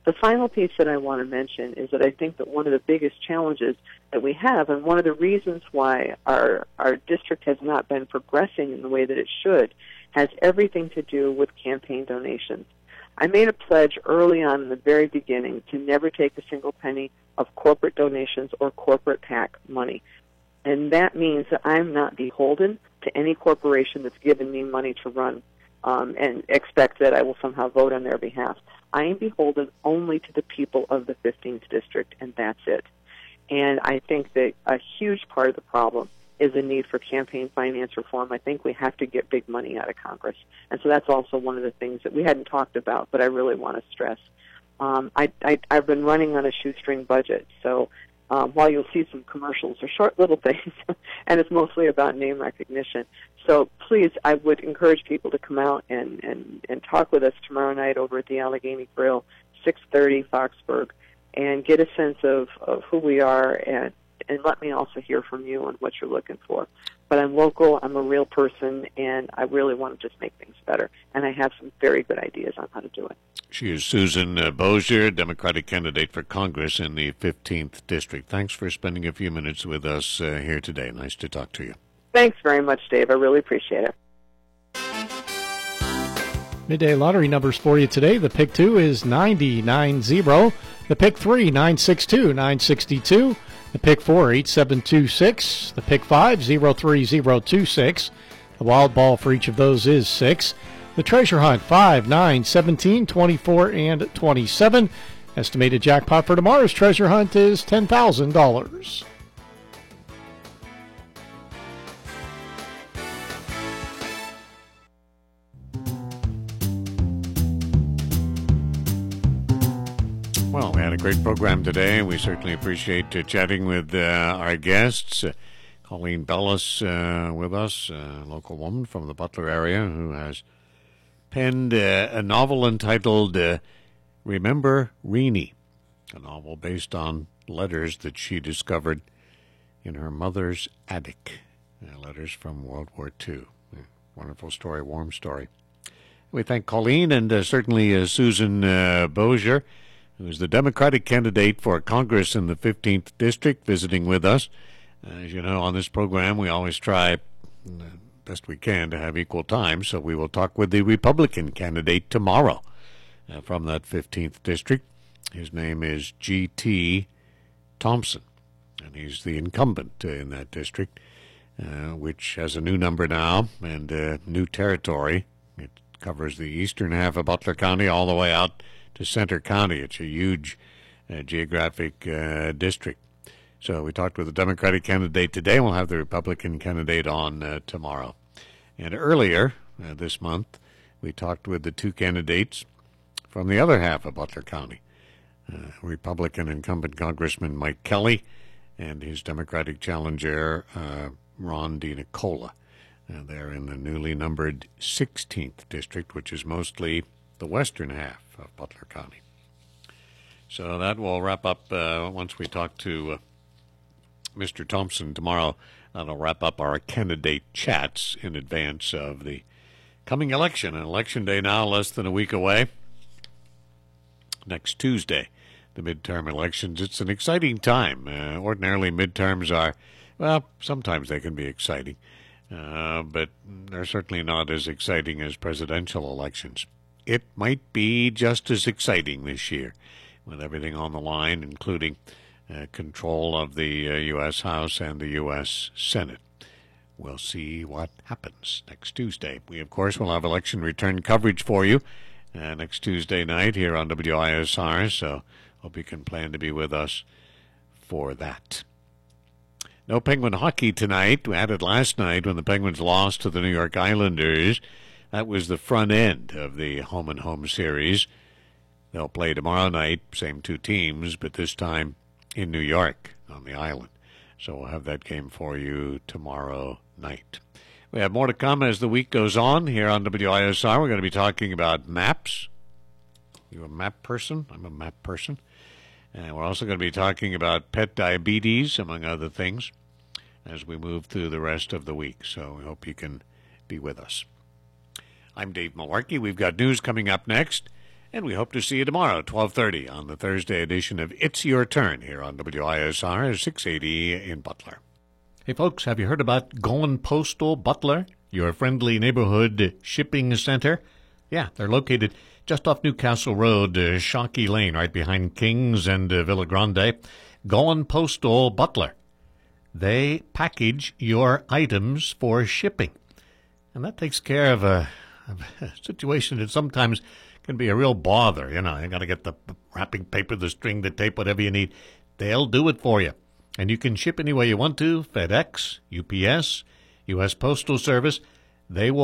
Speaker 17: The final piece that I want to mention is that I think that one of the biggest challenges that we have, and one of the reasons why our district has not been progressing in the way that it should, has everything to do with campaign donations. I made a pledge early on in the very beginning to never take a single penny of corporate donations or corporate PAC money. And that means that I'm not beholden to any corporation that's given me money to run and expect that I will somehow vote on their behalf. I am beholden only to the people of the 15th District, and that's it. And I think that a huge part of the problem is the need for campaign finance reform. I think we have to get big money out of Congress. And so that's also one of the things that we hadn't talked about, but I really want to stress. I've been running on a shoestring budget, so while you'll see some commercials or short little things, and it's mostly about name recognition. So please, I would encourage people to come out and talk with us tomorrow night over at the Allegheny Grill, 6:30 Foxburg, and get a sense of who we are, and let me also hear from you on what you're looking for. But I'm local, I'm a real person, and I really want to just make things better. And I have some very good ideas on how to do it.
Speaker 3: She is Susan Bozier, Democratic candidate for Congress in the 15th District. Thanks for spending a few minutes with us here today. Nice to talk to you.
Speaker 17: Thanks very much, Dave. I really appreciate it.
Speaker 18: Midday lottery numbers for you today. The pick 2 is 9090. The pick 3, 962, 962. The pick 4, 8726. The pick 5, 03026. The wild ball for each of those is 6. The treasure hunt, 5, 9, 17, 24, and 27. Estimated jackpot for tomorrow's treasure hunt is $10,000.
Speaker 3: Well, we had a great program today. We certainly appreciate chatting with our guests. Colleen Bellis with us, a local woman from the Butler area who has penned a novel entitled Remember Reenie, a novel based on letters that she discovered in her mother's attic, letters from World War II. Wonderful story, warm story. We thank Colleen and certainly Susan Bozier, who is the Democratic candidate for Congress in the 15th District, visiting with us. As you know, on this program, we always try best we can to have equal time, so we will talk with the Republican candidate tomorrow from that 15th District. His name is G.T. Thompson, and he's the incumbent in that district, which has a new number now and new territory. It covers the eastern half of Butler County all the way out to Center County. It's a huge geographic district. So we talked with the Democratic candidate today. We'll have the Republican candidate on tomorrow. And earlier this month, we talked with the two candidates from the other half of Butler County, Republican incumbent Congressman Mike Kelly and his Democratic challenger Ron DiNicola. They're in the newly numbered 16th District, which is mostly the western half of Butler County. So that will wrap up once we talk to Mr. Thompson tomorrow. That'll wrap up our candidate chats in advance of the coming election. And Election Day now less than a week away. Next Tuesday, the midterm elections. It's an exciting time. Ordinarily, midterms are, well, sometimes they can be exciting, but they're certainly not as exciting as presidential elections. It might be just as exciting this year, with everything on the line, including control of the U.S. House and the U.S. Senate. We'll see what happens next Tuesday. We, of course, will have election return coverage for you next Tuesday night here on WISR, so hope you can plan to be with us for that. No Penguin hockey tonight. We had it last night when the Penguins lost to the New York Islanders. That was the front end of the home-and-home series. They'll play tomorrow night, same two teams, but this time in New York on the island. So we'll have that game for you tomorrow night. We have more to come as the week goes on here on WISR. We're going to be talking about maps. You a map person? I'm a map person. And we're also going to be talking about pet diabetes, among other things, as we move through the rest of the week. So we hope you can be with us. I'm Dave Malarkey. We've got news coming up next. And we hope to see you tomorrow, 12:30, on the Thursday edition of It's Your Turn here on WISR 680 in Butler. Hey, folks, have you heard about Goin' Postal Butler, your friendly neighborhood shipping center? Yeah, they're located just off Newcastle Road, Shockey Lane, right behind Kings and Villa Grande. Goin' Postal Butler. They package your items for shipping. And that takes care of a situation that sometimes can be a real bother. You know, you got to get the wrapping paper, the string, the tape, whatever you need. They'll do it for you. And you can ship any way you want to. FedEx, UPS, U.S. Postal Service. They will